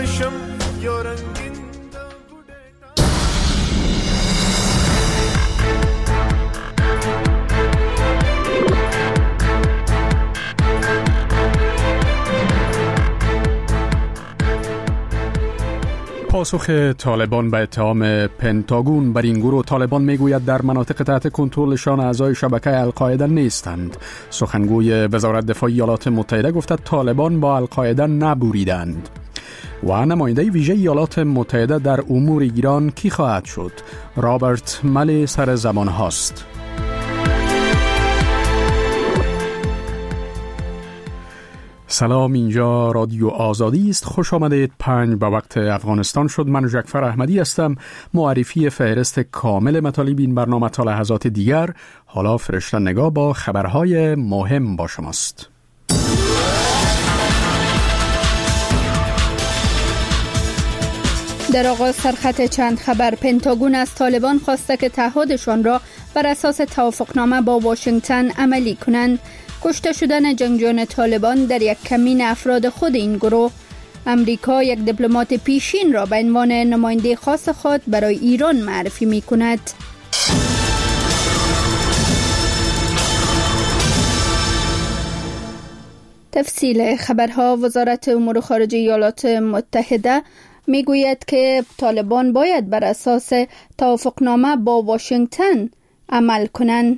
ورشم یا رنگین پاسخ طالبان به اتهام پنتاگون بر این گروه. طالبان میگوید در مناطق تحت کنترلشان اعضای شبکه القاعده نیستند. سخنگوی وزارت دفاع ایالات متحده گفته طالبان با القاعده نبوریدند. و نماینده ویژه ایالات متحده در امور ایران کی خواهد شد؟ رابرت ملی سر زمان هاست. سلام، اینجا رادیو آزادی است. خوش آمدید. 5 به وقت افغانستان شد. من جعفر احمدی هستم. معرفی فهرست کامل مطالب این برنامه تا لحظات دیگر. حالا فرشته نگاه با خبرهای مهم با شماست. در آغاز سرخط چند خبر. پنتاگون از طالبان خواسته که تعهدشان را بر اساس توافقنامه با واشنگتن عملی کنند. کشته شدن جنگجویان طالبان در یک کمین افراد خود این گروه. امریکا یک دیپلمات پیشین را به عنوان نماینده خاص خود برای ایران معرفی می کند. تفصیل خبرها. وزارت امور خارجه ایالات متحده می گوید که طالبان باید بر اساس توافقنامه با واشنگتن عمل کنند.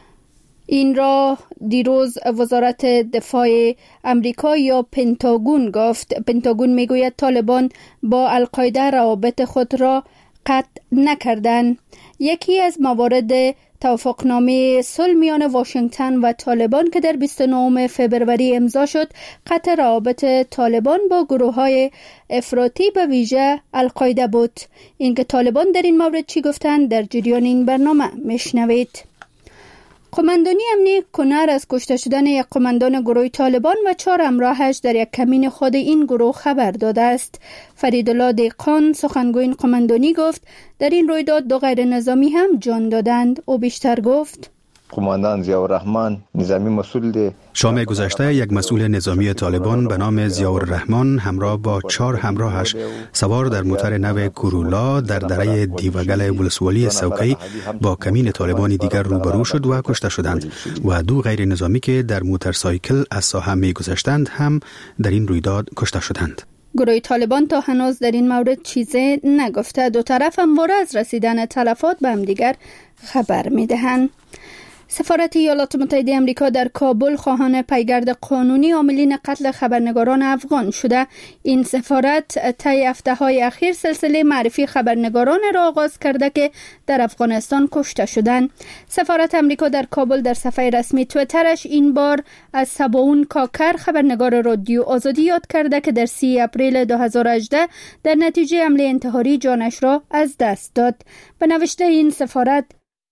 این را دیروز وزارت دفاع امریکا یا پنتاگون گفت. پنتاگون میگوید طالبان با القاعده روابط خود را قطع نکردند. یکی از موارد توافقنامه صلح میان واشنگتن و طالبان که در 29 فوریه امضا شد، قطع روابط طالبان با گروه‌های افراطی به ویژه القاعده بود. اینکه طالبان در این مورد چی گفتند در جریان این برنامه میشنوید. قماندانی امنی کنر از کشته شدن یک قماندان گروه طالبان و 4 همراهش در یک کمین خود این گروه خبر داده است. فریدالله دهقان سخنگوی این قماندانی گفت در این رویداد 2 غیر نظامی هم جان دادند. او بیشتر گفت قماندان ضیاءالرحمن نظامی مسئول ده. شام گذشته یک مسئول نظامی طالبان به نام ضیاءالرحمن همراه با 4 همراهش سوار در موتر نو کورولا در دره دیوگل ولسوالی سوکی با کمین طالبانی دیگر روبرو شد و کشته شدند و 2 غیر نظامی که در موتورسایکل از ساحه می‌گذشتند هم در این رویداد کشته شدند. گروه طالبان تا هنوز در این مورد چیزی نگفته. 2 طرف همواره از رسیدن تلفات به هم دیگر خبر می‌دهند. سفارت ایالات متحده آمریکا در کابل خواهان پیگرد قانونی عاملین قتل خبرنگاران افغان شده. این سفارت طی هفته‌های اخیر سلسله معرفی خبرنگاران را آغاز کرده که در افغانستان کشته شدند. سفارت آمریکا در کابل در صفحه رسمی توییترش این بار از سباون کاکر خبرنگار رادیو آزادی یاد کرده که در 30 اپریل 2018 در نتیجه حمله انتحاری جانش را از دست داد. به نوشته این سفارت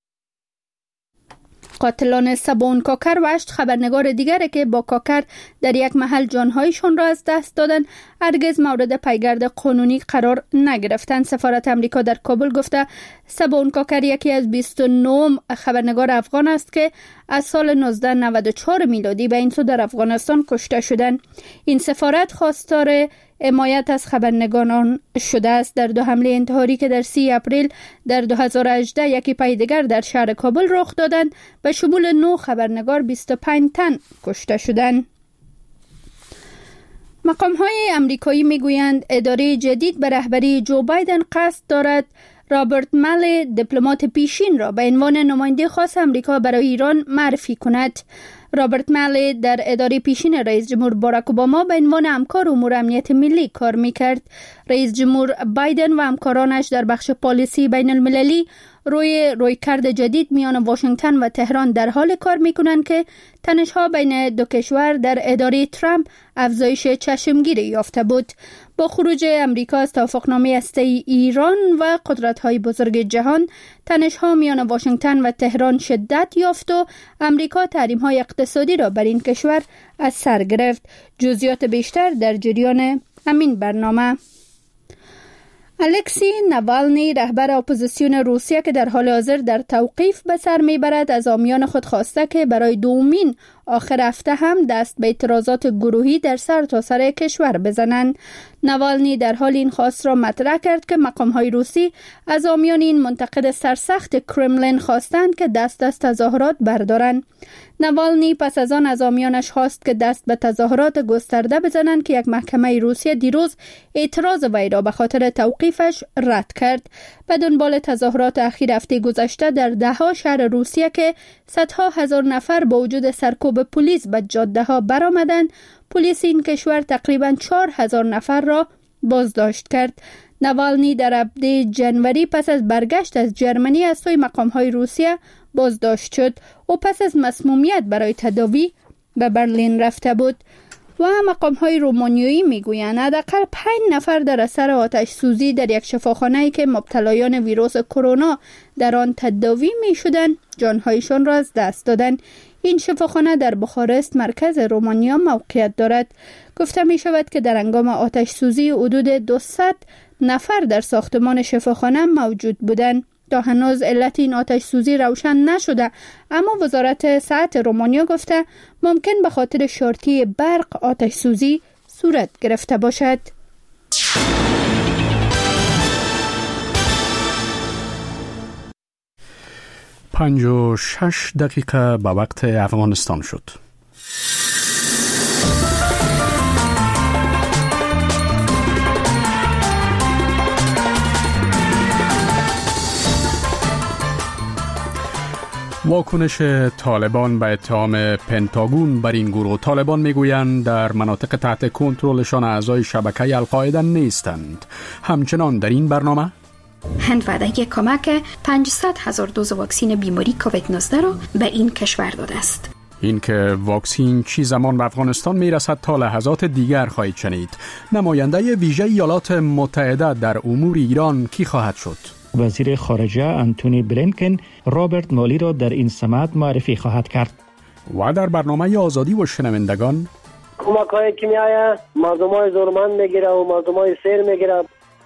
قاتلان سباون کاکر و 8 خبرنگار دیگر که با کاکر در یک محل جانهایشان را از دست دادند هرگز مورد پیگرد قانونی قرار نگرفتند. سفارت امریکا در کابل گفته سباون کاکر یکی از 29 خبرنگار افغان است که از سال 1994 میلادی به این سو در افغانستان کشته شدند. این سفارت خواستار حمایت از خبرنگاران شده است. در 2 حمله انتحاری که در 30 اپریل در 2018 یکی پای دیگر در شهر کابل رخ دادند به شمول 9 خبرنگار 25 تن کشته شدند. مقام‌های امریکایی میگویند اداره جدید به رهبری جو بایدن قصد دارد رابرت ملی دیپلمات پیشین را به عنوان نماینده خاص امریکا برای ایران معرفی کند. رابرت ملی در اداره پیشین رئیس جمهور باراک اوباما به عنوان همکار امور امنیت ملی کار میکرد. رئیس جمهور بایدن و همکارانش در بخش پالیسی بین المللی رویکرد جدید میان واشنگتن و تهران در حال کار میکنند که تنش‌ها بین 2 کشور در اداره ترامپ افزایش چشمگیری یافته بود. با خروج امریکا از توافقنامه هسته‌ای ایران و قدرت‌های بزرگ جهان، تنش‌ها میان واشنگتن و تهران شدت یافت و امریکا تحریم‌های اقتصادی را بر این کشور از سر گرفت. جزئیات بیشتر در جریان همین برنامه. الکسی نوالنی رهبر اپوزیسیون روسیه که در حال حاضر در توقیف به سر میبرد از حامیان خود خواسته که برای دومین آخر هفته هم دست به اعتراضات گروهی در سرتاسر کشور بزنند. نوالنی در حال این خواست را مطرح کرد که مقام‌های روسی از حامیان این منتقد سرسخت کرملین خواستند که دست از تظاهرات بردارند. نوالنی پس از آن از حامیانش خواست که دست به تظاهرات گسترده بزنند که یک محکمه روسیه دیروز اعتراض وی را به خاطر توقیفش رد کرد. به دنبال تظاهرات اخیر هفته گذشته در ده‌ها شهر روسیه که صدها هزار نفر با وجود سرکوب پلیس به جاده‌ها برآمدند، پلیس این کشور تقریباً 4000 نفر را بازداشت کرد. نوالنی در هفته جنوری پس از برگشت از جرمنی از سوی مقام‌های روسیه بازداشت شد و پس از مسمومیت برای تداوی به برلین رفته بود. و مقام‌های رومانیایی میگویند حداقل 5 نفر در اثر آتش سوزی در یک شفاخانه‌ای که مبتلایان ویروس کرونا در آن تداوی می‌شدند جان‌هایشان را از دست دادند. این شفاخانه در بخارست مرکز رومانیا موقعیت دارد. گفته می شود که در هنگام آتش سوزی حدود 200 نفر در ساختمان شفاخانه موجود بودند. تا هنوز علت این آتش سوزی روشن نشده، اما وزارت صحت رومانیا گفته ممکن به خاطر شارتی برق آتش سوزی صورت گرفته باشد. 5:06 به وقت افغانستان شد. واکنش طالبان به اتهام پنتاگون بر این گروه. طالبان میگویند در مناطق تحت کنترلشان اعضای شبکه القاعده نیستند. همچنان در این برنامه هند وعده کمک 500,000 دوز واکسن بیماری کووید 19 را به این کشور داده است. این که واکسن چی زمان به افغانستان میرسد تا لحظات دیگر خواهید شنید. نماینده ویژه ایالات متحده در امور ایران کی خواهد شد؟ وزیر خارجه انتونی بلینکن رابرت مالی را در این سمت معرفی خواهد کرد. و در برنامه آزادی و شنوندگان کمک‌هایی که می‌آید مردم‌های ضرورتمند می‌گیره و مردم‌های سیر می‌گیره.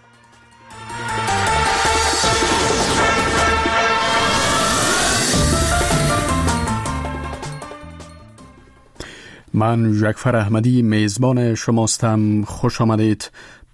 من جعفر احمدی میزبان شماستم. خوش آمدید.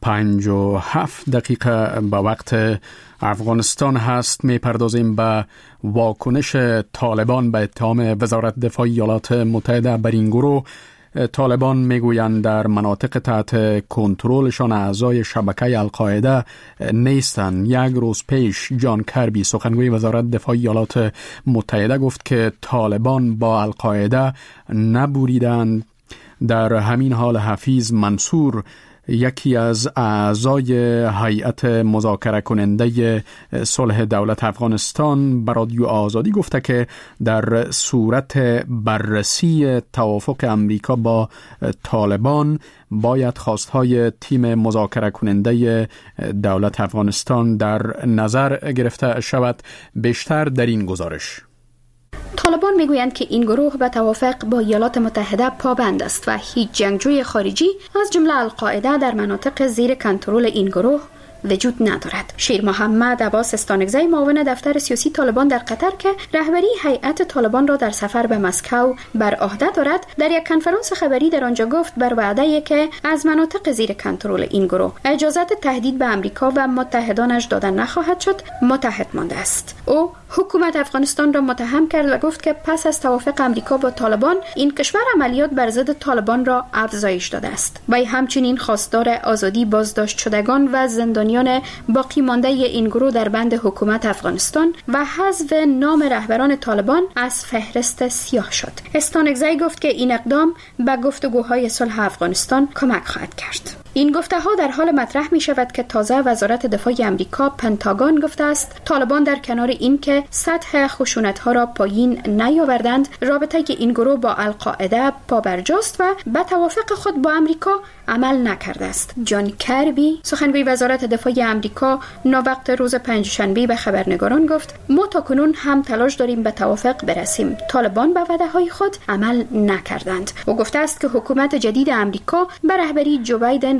5:07 به وقت افغانستان هست. میپردازیم به واکنش طالبان به اتهام وزارت دفاع ایالات متحده بر این گروه. طالبان میگویند در مناطق تحت کنترلشان اعضای شبکه القاعده نیستند. یک روز پیش جان کربی سخنگوی وزارت دفاع ایالات متحده گفت که طالبان با القاعده نبوریدند. در همین حال حفیظ منصور یکی از اعضای هیئت مذاکره کننده صلح دولت افغانستان به رادیو آزادی گفته که در صورت بررسی توافق امریکا با طالبان باید خواستهای تیم مذاکره کننده دولت افغانستان در نظر گرفته شود. بیشتر در این گزارش. طالبان میگویند که این گروه به توافق با ایالات متحده پابند است و هیچ جنگجوی خارجی از جمله القاعده در مناطق زیر کنترل این گروه وجود ندارد. شیر محمد عباس استانگزی معاون دفتر سیاسی طالبان در قطر که رهبری هیئت طالبان را در سفر به مسکو بر عهده دارد، در یک کنفرانس خبری در آنجا گفت بر وعده که از مناطق زیر کنترل این گروه اجازت تهدید به امریکا و متحدانش داده نخواهد شد متحد مانده است. او حکومت افغانستان را متهم کرد و گفت که پس از توافق امریکا با طالبان این کشور عملیات بر ضد طالبان را افزایش داده است. وی همچنین خواستار آزادی بازداشت شدگان و زندانیان باقی مانده این گروه در بند حکومت افغانستان و حذف نام رهبران طالبان از فهرست سیاه شد. استانگزی گفت که این اقدام به گفتگوهای صلح افغانستان کمک خواهد کرد. این گفته‌ها در حال مطرح می شود که تازه وزارت دفاع آمریکا پنتاگون گفته است طالبان در کنار این که سطح خشونت‌ها را پایین نیاوردند، رابطه که این گروه با القاعده پابرجاست و به توافق خود با آمریکا عمل نکرده است. جان کربی سخنگوی وزارت دفاع آمریکا ناوقت روز پنجشنبه به خبرنگاران گفت ما تاکنون هم تلاش داریم به توافق برسیم. طالبان به وعده‌های خود عمل نکردند. او گفته است که حکومت جدید آمریکا به رهبری جو بایدن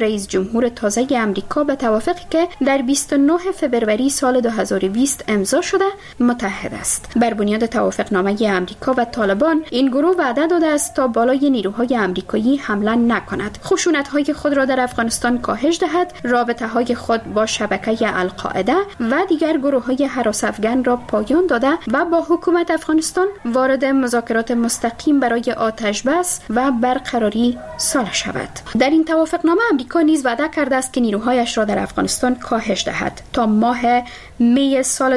رئیس جمهور تازه امریکا به توافقی که در 29 فوریه سال 2020 امضا شده متحد است. بر بنیاد توافقنامه امریکا و طالبان این گروه وعده داده است تا بالای نیروهای امریکایی حمله نکند، خشونت‌های خود را در افغانستان کاهش دهد، رابطه‌های خود با شبکه القاعده و دیگر گروه‌های هراس افغان را پایان داده و با حکومت افغانستان وارد مذاکرات مستقیم برای آتش بس و برقراری صلح شود. در این توافقنامه امریکا نیز وعده کرده است که نیروهایش را در افغانستان کاهش دهد تا ماه می سال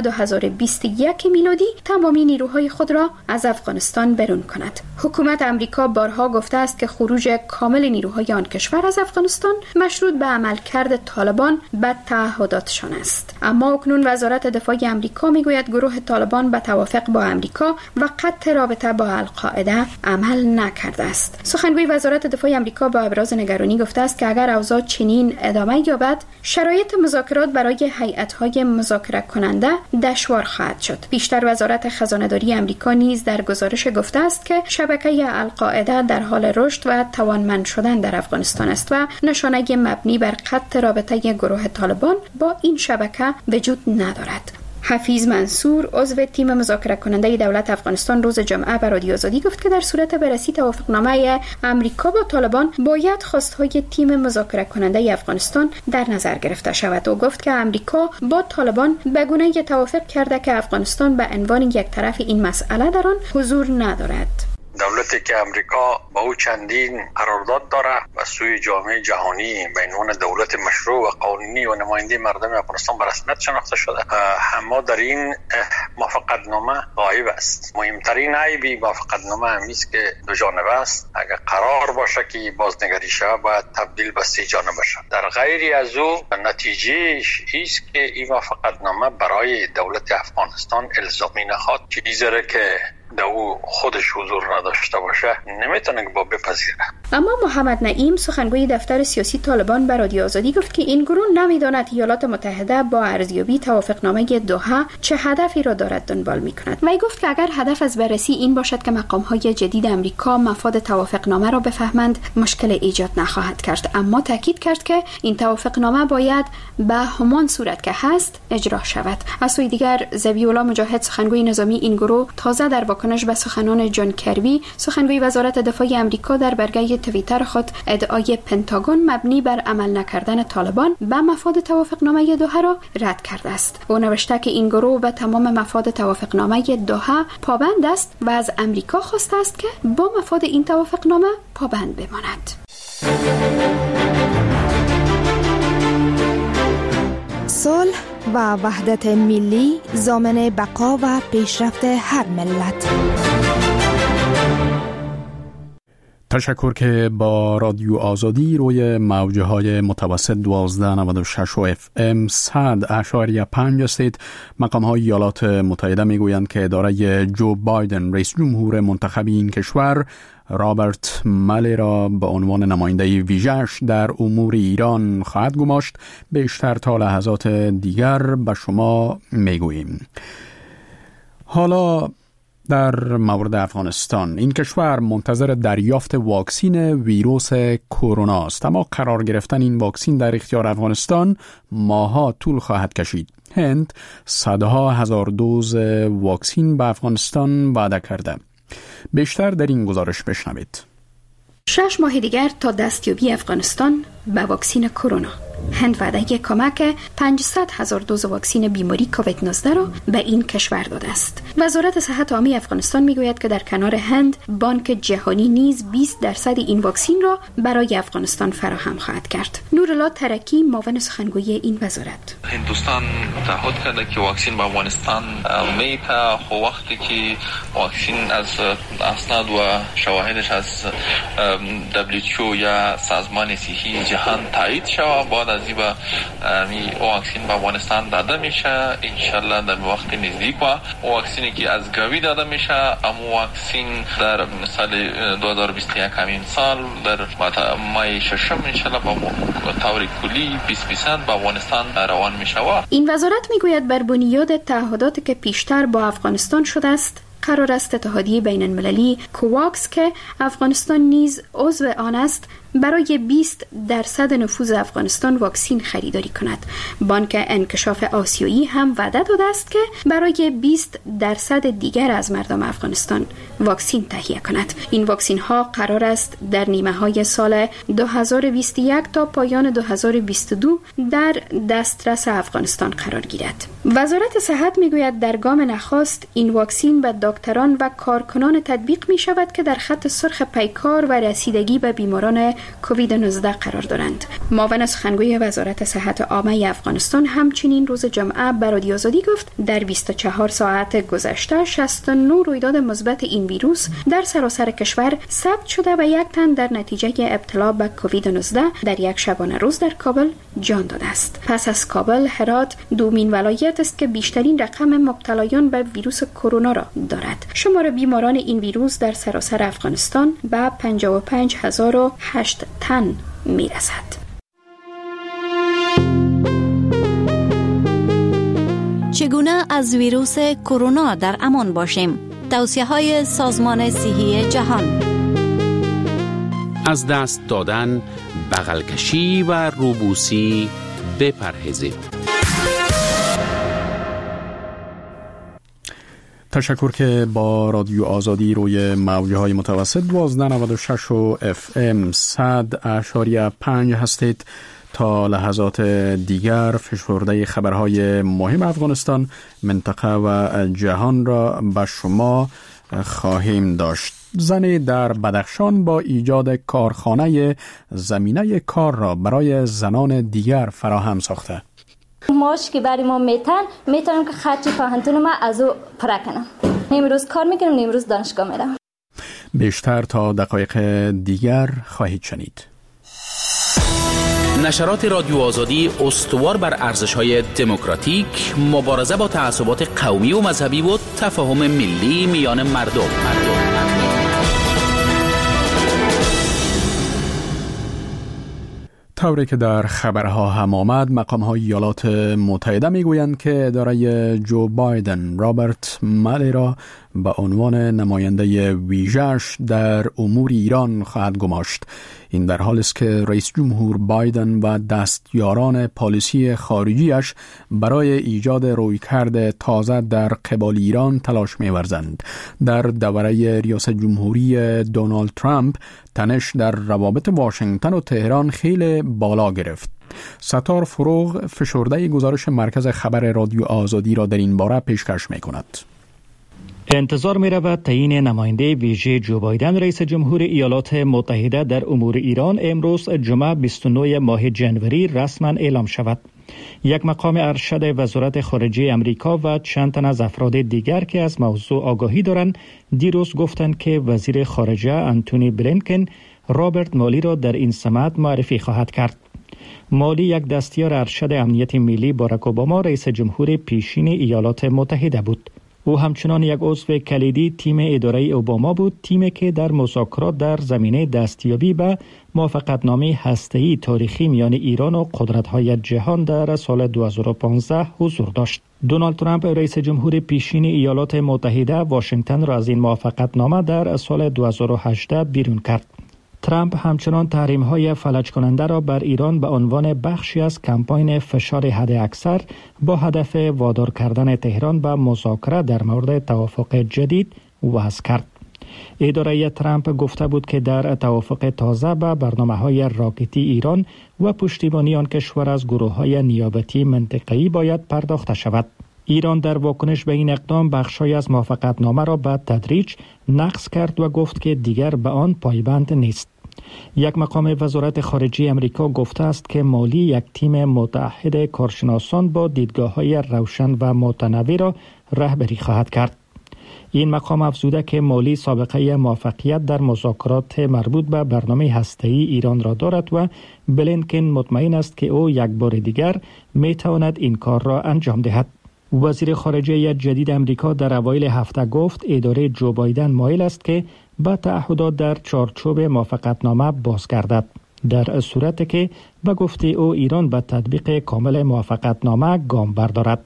2021 میلادی تمامی نیروهای خود را از افغانستان برون کند. حکومت امریکا بارها گفته است که خروج کامل نیروهای آن کشور از افغانستان مشروط به عملکرد طالبان به تعهداتشان است. اما اکنون وزارت دفاع امریکا میگوید گروه طالبان به توافق با امریکا و قطع رابطه با القاعده عمل نکرده است. سخنگوی وزارت دفاع امریکا با ابراز نگرانی گفته است که اگر اوضاع چنین ادامه یابد، شرایط مذاکرات برای هیئت‌های مذاکره کننده دشوار خواهد شد. بیشتر وزارت خزانه‌داری امریکا نیز در گزارش گفته است که شبکه القاعده در حال رشد و توانمند شدن در افغانستان است و نشانه مبنی بر قطع رابطه گروه طالبان با این شبکه وجود ندارد. حفیظ منصور عضو تیم مذاکره کننده دولت افغانستان روز جمعه به رادیو آزادی گفت که در صورت بررسی توافقنامه امریکا با طالبان باید خواستهای تیم مذاکره کننده افغانستان در نظر گرفته شود و گفت که امریکا با طالبان به گونه‌ای توافق کرده که افغانستان به عنوان یک طرف این مسئله در آن حضور ندارد. دولتی که امریکا با او چندین قرارداد داره و سوی جامعه جهانی به عنوان دولت مشروع و قانونی و نماینده مردم افغانستان به رسمیت شناخته شده، اما در این موافقتنامه غایب است. مهمترین عیبی موافقتنامه همیست که دو جانبه است. اگر قرار باشه که بازنگری شود باید تبدیل به سه جانبه شود. در غیر از او نتیجهش است که این موافقتنامه برای دولت افغانستان الزامی نخواهد، چیزی را که در او خودش حضور نداشته باشه نمیتونه با بپذیره. اما محمد نعیم سخنگوی دفتر سیاسی طالبان به رادیو آزادی گفت که این گروه نمیداند ایالات متحده با ارزیابی توافقنامه دوحه چه هدفی را دارد دنبال میکند. وی گفت که اگر هدف از بررسی این باشد که مقامهای جدید امریکا مفاد توافقنامه را بفهمند، مشکل ایجاد نخواهد کرد. اما تاکید کرد که این توافقنامه باید به همان صورت که هست اجرا شود. از سوی دیگر ذبیح‌الله مجاهد سخنگوی نظامی این گروه تازه در واکنش به سخنان جان کربی سخنگوی وزارت دفاع امریکا در برگه توییتر خود ادعای پنتاگون مبنی بر عمل نکردن طالبان به مفاد توافقنامه دوحه را رد کرده است. او نوشته که این گروه به تمام مفاد توافقنامه دوحه پابند است و از امریکا خواسته است که با مفاد این توافقنامه پابند بماند. صلح و وحدت ملی ضامن بقا و پیشرفت هر ملت. تشکر که با رادیو آزادی روی موجه های متوسط 1296 و FM 100.5 هستید. مقام های ایالات متحده میگویند که اداره جو بایدن رئیس جمهور منتخب این کشور رابرت مالی را به عنوان نماینده ویژه‌اش در امور ایران خواهد گماشت. بیشتر تا لحظات دیگر به شما میگوییم. حالا در مورد افغانستان، این کشور منتظر دریافت واکسین ویروس کرونا است، اما قرار گرفتن این واکسین در اختیار افغانستان ماها طول خواهد کشید. هند صدها هزار دوز واکسین به افغانستان وعده کرده. بیشتر در این گزارش بشنوید. 6 ماه دیگر تا دستیابی افغانستان به واکسین کرونا. هند وعده کمک 500,000 دوز واکسین بیماری کووید 19 را به این کشور داده است. وزارت صحت عامه افغانستان میگوید که در کنار هند بانک جهانی نیز 20% این واکسین را برای افغانستان فراهم خواهد کرد. نورالله ترکی معاون سخنگوی این وزارت: هندوستان تعهد کرده که واکسین به افغانستان میده، خو وقتی که واکسین از اسناد و شواهدش از WHO یا سازمان صحی جهان تایید شود، بعد از این واکسین به افغانستان داده میشه. انشالله در وقت نزدیک و واکسینی که از گاوی داده میشه، اما واکسین در سال 2021 همین سال در ماه 6 انشالله به طور کلی 20% به افغانستان روان میشه. این وزارت میگوید بر بنیاد تعهداتی که پیشتر با افغانستان شده است، قرار است اتحادیه بین المللی کوواکس که افغانستان نیز عضو آن است برای 20% نفوذ افغانستان واکسین خریداری کند. بانک انکشاف آسیایی هم وعده داده است که برای 20% دیگر از مردم افغانستان واکسین تهیه کند. این واکسین ها قرار است در نیمه های سال 2021 تا پایان 2022 در دسترس افغانستان قرار گیرد. وزارت صحت میگوید در گام نخست این واکسین به دکتران و کارکنان تطبیق می شود که در خط سرخ پیکار و رسیدگی به بیماران کووید 19 قرار دارند. معاون سخنگوی وزارت صحت عامه افغانستان همچنین روز جمعه به رادیو آزادی گفت در 24 ساعت گذشته 69 رویداد مثبت این ویروس در سراسر کشور ثبت شده و یک تن در نتیجه ابتلا به کووید 19 در یک شبانه روز در کابل جان داده است. پس از کابل، هرات دومین ولایت است که بیشترین رقم مبتلایان به ویروس کرونا را دارد. شمار بیماران این ویروس در سراسر افغانستان به 55,008 تن میرسد. چگونه از ویروس کرونا در امان باشیم؟ توصیه‌های سازمان صحی جهان. از دست دادن، بغل کشی و روبوسی بپرهیزید. تشکر که با رادیو آزادی روی موجهای متوسط 1296 و FM 100.5 هستید. تا لحظات دیگر فشرده خبرهای مهم افغانستان، منطقه و جهان را به شما خواهیم داشت. زنی در بدخشان با ایجاد کارخانه زمینه کار را برای زنان دیگر فراهم ساخته. ماش که برای ما میتونم که خرچ پاهنتون ما از او پره کنم. امروز کار میکنم، امروز دانشگاه میرم. بیشتر تا دقایق دیگر خواهید شنید. نشرات رادیو آزادی استوار بر ارزش‌های دموکراتیک، مبارزه با تعصبات قومی و مذهبی و تفاهم ملی میان مردم. طوری که در خبرها هم آمد، مقام‌های ایالات متحده میگویند که اداره جو بایدن رابرت مالی را به عنوان نماینده ویژه‌اش در امور ایران خواهد گماشت. این در حالی است که رئیس جمهور بایدن و دستیاران پالیسی خارجیش برای ایجاد رویکرد تازه در قبال ایران تلاش می‌ورزند. در دوره ریاست جمهوری دونالد ترامپ تنش در روابط واشنگتن و تهران خیلی بالا گرفت. ستار فروغ فشرده گزارش مرکز خبر رادیو آزادی را در این باره پیشکش می‌کند. انتظار می رود تعیین نماینده ویژه جو بایدن رئیس جمهور ایالات متحده در امور ایران امروز جمعه 29 ماه جنوری رسما اعلام شود. یک مقام ارشد وزارت خارجه امریکا و چند تن از افراد دیگر که از موضوع آگاهی دارند دیروز گفتند که وزیر خارجه آنتونی بلینکن رابرت مالی را در این سمت معرفی خواهد کرد. مالی یک دستیار ارشد امنیت ملی باراک اوباما رئیس جمهور پیشین ایالات متحده بود. او همچنان یک عضو کلیدی تیم اداره اوباما بود، تیمی که در مذاکرات در زمینه دستیابی به موافقتنامه هسته‌ای تاریخی میان ایران و قدرت‌های جهان در سال 2015 حضور داشت. دونالد ترامپ رئیس جمهور پیشین ایالات متحده واشنگتن را از این موافقتنامه در سال 2018 بیرون کرد. ترامپ همچنان تحریم‌های فلج کننده را بر ایران به عنوان بخشی از کمپاین فشار حداکثر با هدف وادار کردن تهران به مذاکره در مورد توافق جدید وضع کرد. اداره ترامپ گفته بود که در توافق تازه به برنامه‌های راکتی ایران و پشتیبانی آن کشور از گروه‌های نیابتی منطقه‌ای باید پرداخته شود. ایران در واکنش به این اقدام بخشی از موافقتنامه را به تدریج نقض کرد و گفت که دیگر به آن پایبند نیست. یک مقام وزارت خارجه امریکا گفته است که مالی یک تیم متعهد کارشناسان با دیدگاه‌های روشن و متنوع را رهبری خواهد کرد. این مقام افزوده که مالی سابقه موفقیت در مذاکرات مربوط به برنامه هسته‌ای ایران را دارد و بلینکن مطمئن است که او یک بار دیگر می‌تواند این کار را انجام دهد. وزیر خارجه جدید امریکا در اوایل هفته گفت اداره جو بایدن مایل است که به تعهدات در چارچوب موافقتنامه بازگردد. در صورتی که به گفته او ایران به تطبیق کامل موافقتنامه گام بردارد.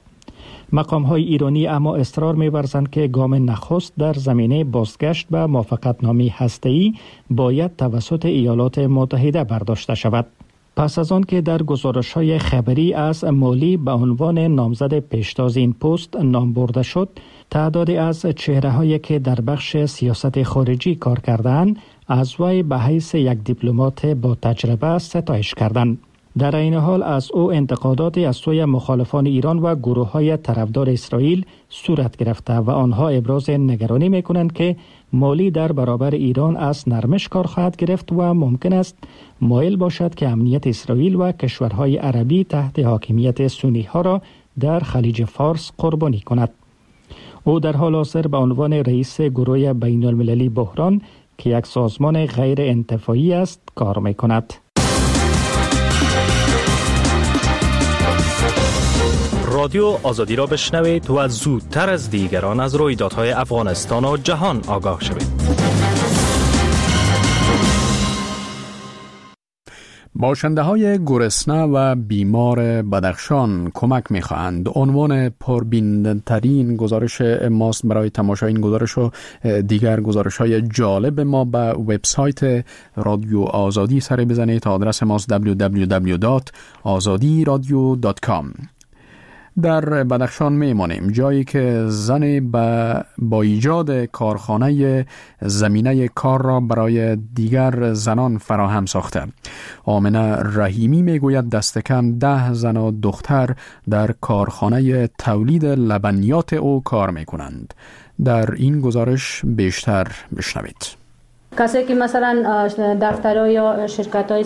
مقام‌های ایرانی اما اصرار می‌ورزند که گام نخست در زمینه بازگشت به موافقتنامه هسته‌ای باید توسط ایالات متحده برداشته شود. پس از آن که در گزارش‌های خبری از مولی به عنوان نامزد پیشتاز این پست نام برده شد، تعدادی از چهره‌هایی که در بخش سیاست خارجی کار کردند، از وی به حیث یک دیپلمات با تجربه ستایش کردند. در این حال از او انتقاداتی از سوی مخالفان ایران و گروه‌های طرفدار اسرائیل صورت گرفته و آنها ابراز نگرانی می‌کنند که مولی در برابر ایران از نرمش کار خواهد گرفت و ممکن است مایل باشد که امنیت اسرائیل و کشورهای عربی تحت حاکمیت سنی‌ها را در خلیج فارس قربانی کند. او در حال حاضر به عنوان رئیس گروه بین‌المللی بحران که یک سازمان غیر انتفاعی است کار می‌کند. رادیو آزادی را بشنوید و زودتر از دیگران از رویدادهای افغانستان و جهان آگاه شوید. باشنده های گرسنه و بیمار بدخشان کمک می‌خواهند. عنوان پربین‌ترین گزارش ماست. برای تماشای این گزارش و دیگر گزارش‌های جالب ما به وبسایت رادیو آزادی سر بزنید. آدرس ماست www.azadiradio.com. در بدخشان میمانیم، جایی که زن با ایجاد کارخانه زمینه کار را برای دیگر زنان فراهم ساخته. آمنه رحیمی میگوید دست کم 10 زن و دختر در کارخانه تولید لبنیات او کار میکنند. در این گزارش بیشتر بشنوید. کسی که مثلا دفترها یا شرکت‌های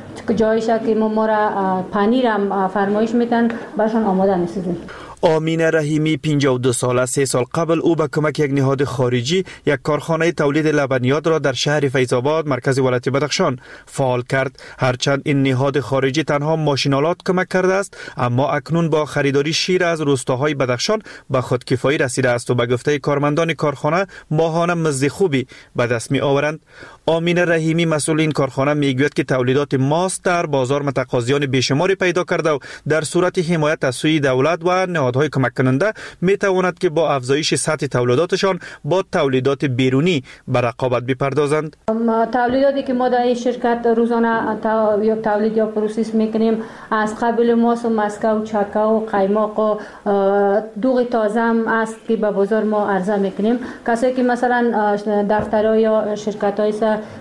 جایشه که ما را پنیرم فرمایش میتن برشان آماده نیستیم. آمینه رحیمی 52 ساله 3 سال قبل او به کمک یک نهاد خارجی یک کارخانه تولید لبنیات را در شهر فیض‌آباد مرکز ولایت بدخشان فعال کرد. هرچند این نهاد خارجی تنها ماشین‌آلات کمک کرده است، اما اکنون با خریداری شیر از روستاهای بدخشان به خودکفایی رسیده است و به گفته کارمندان کارخانه ماهانه مزد خوبی به دست می‌آورند. آمینه رحیمی مسئول این کارخانه میگوید که تولیدات ماست در بازار متقاضیان بیشماری پیدا کرده و در صورت حمایت از سوی دولت و نهادهای کمک کننده میتواند که با افزایش سطح تولیداتشان با تولیدات بیرونی به رقابت بپردازند. تولیداتی که ما در این شرکت روزانه تولید یا پروسس میکنیم از قبل ماست و مسکه و چکه و قیماق و دوغ تازه هم است که به بازار ما عرضه میکنیم. کسایی که مثلا دفترها یا شرکت‌های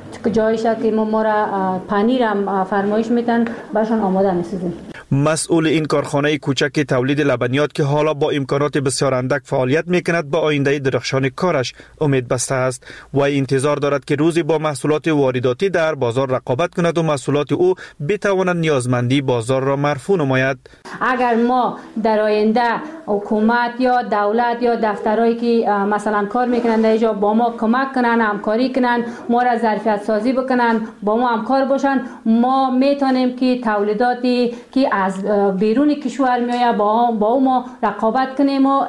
جایشه که ما را پنیرم فرمایش میتن برشان آماده نیستیم. مسئول این کارخانه کوچک تولید لبنیات که حالا با امکانات بسیار اندک فعالیت میکند با آینده درخشان کارش امید بسته است و انتظار دارد که روزی با محصولات وارداتی در بازار رقابت کند و محصولات او بتواند نیازمندی بازار را مرفوع نماید. اگر ما در آینده حکومت یا دولت یا دفترهایی که مثلا کار میکنند اینجا با ما کمک کنن، همکاری کنن، ما را ظرفیت سازی بکنن، با ما همکار باشن، ما میتونیم که تولیداتی که از بیرون کشور میآید با ما رقابت کنیم و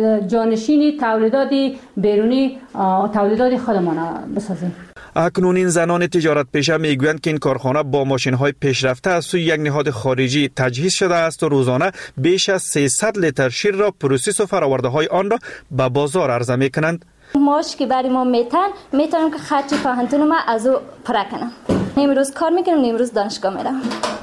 جانشینی تولیدات بیرونی تولیدات خودمان بسازیم. اکنون این زنان تجارت پیشه میگویند که این کارخانه با ماشین‌های پیشرفته از سوی یک نهاد خارجی تجهیز شده است و روزانه بیش از 300 لیتر شیر را پروسس و فرآورده‌های آن را به بازار عرضه میکنند. ماش که برای ما میتونم که خرچ پاهنتون ما از او پره کنم. امروز کار میکنم، امروز دانشگاه میرم.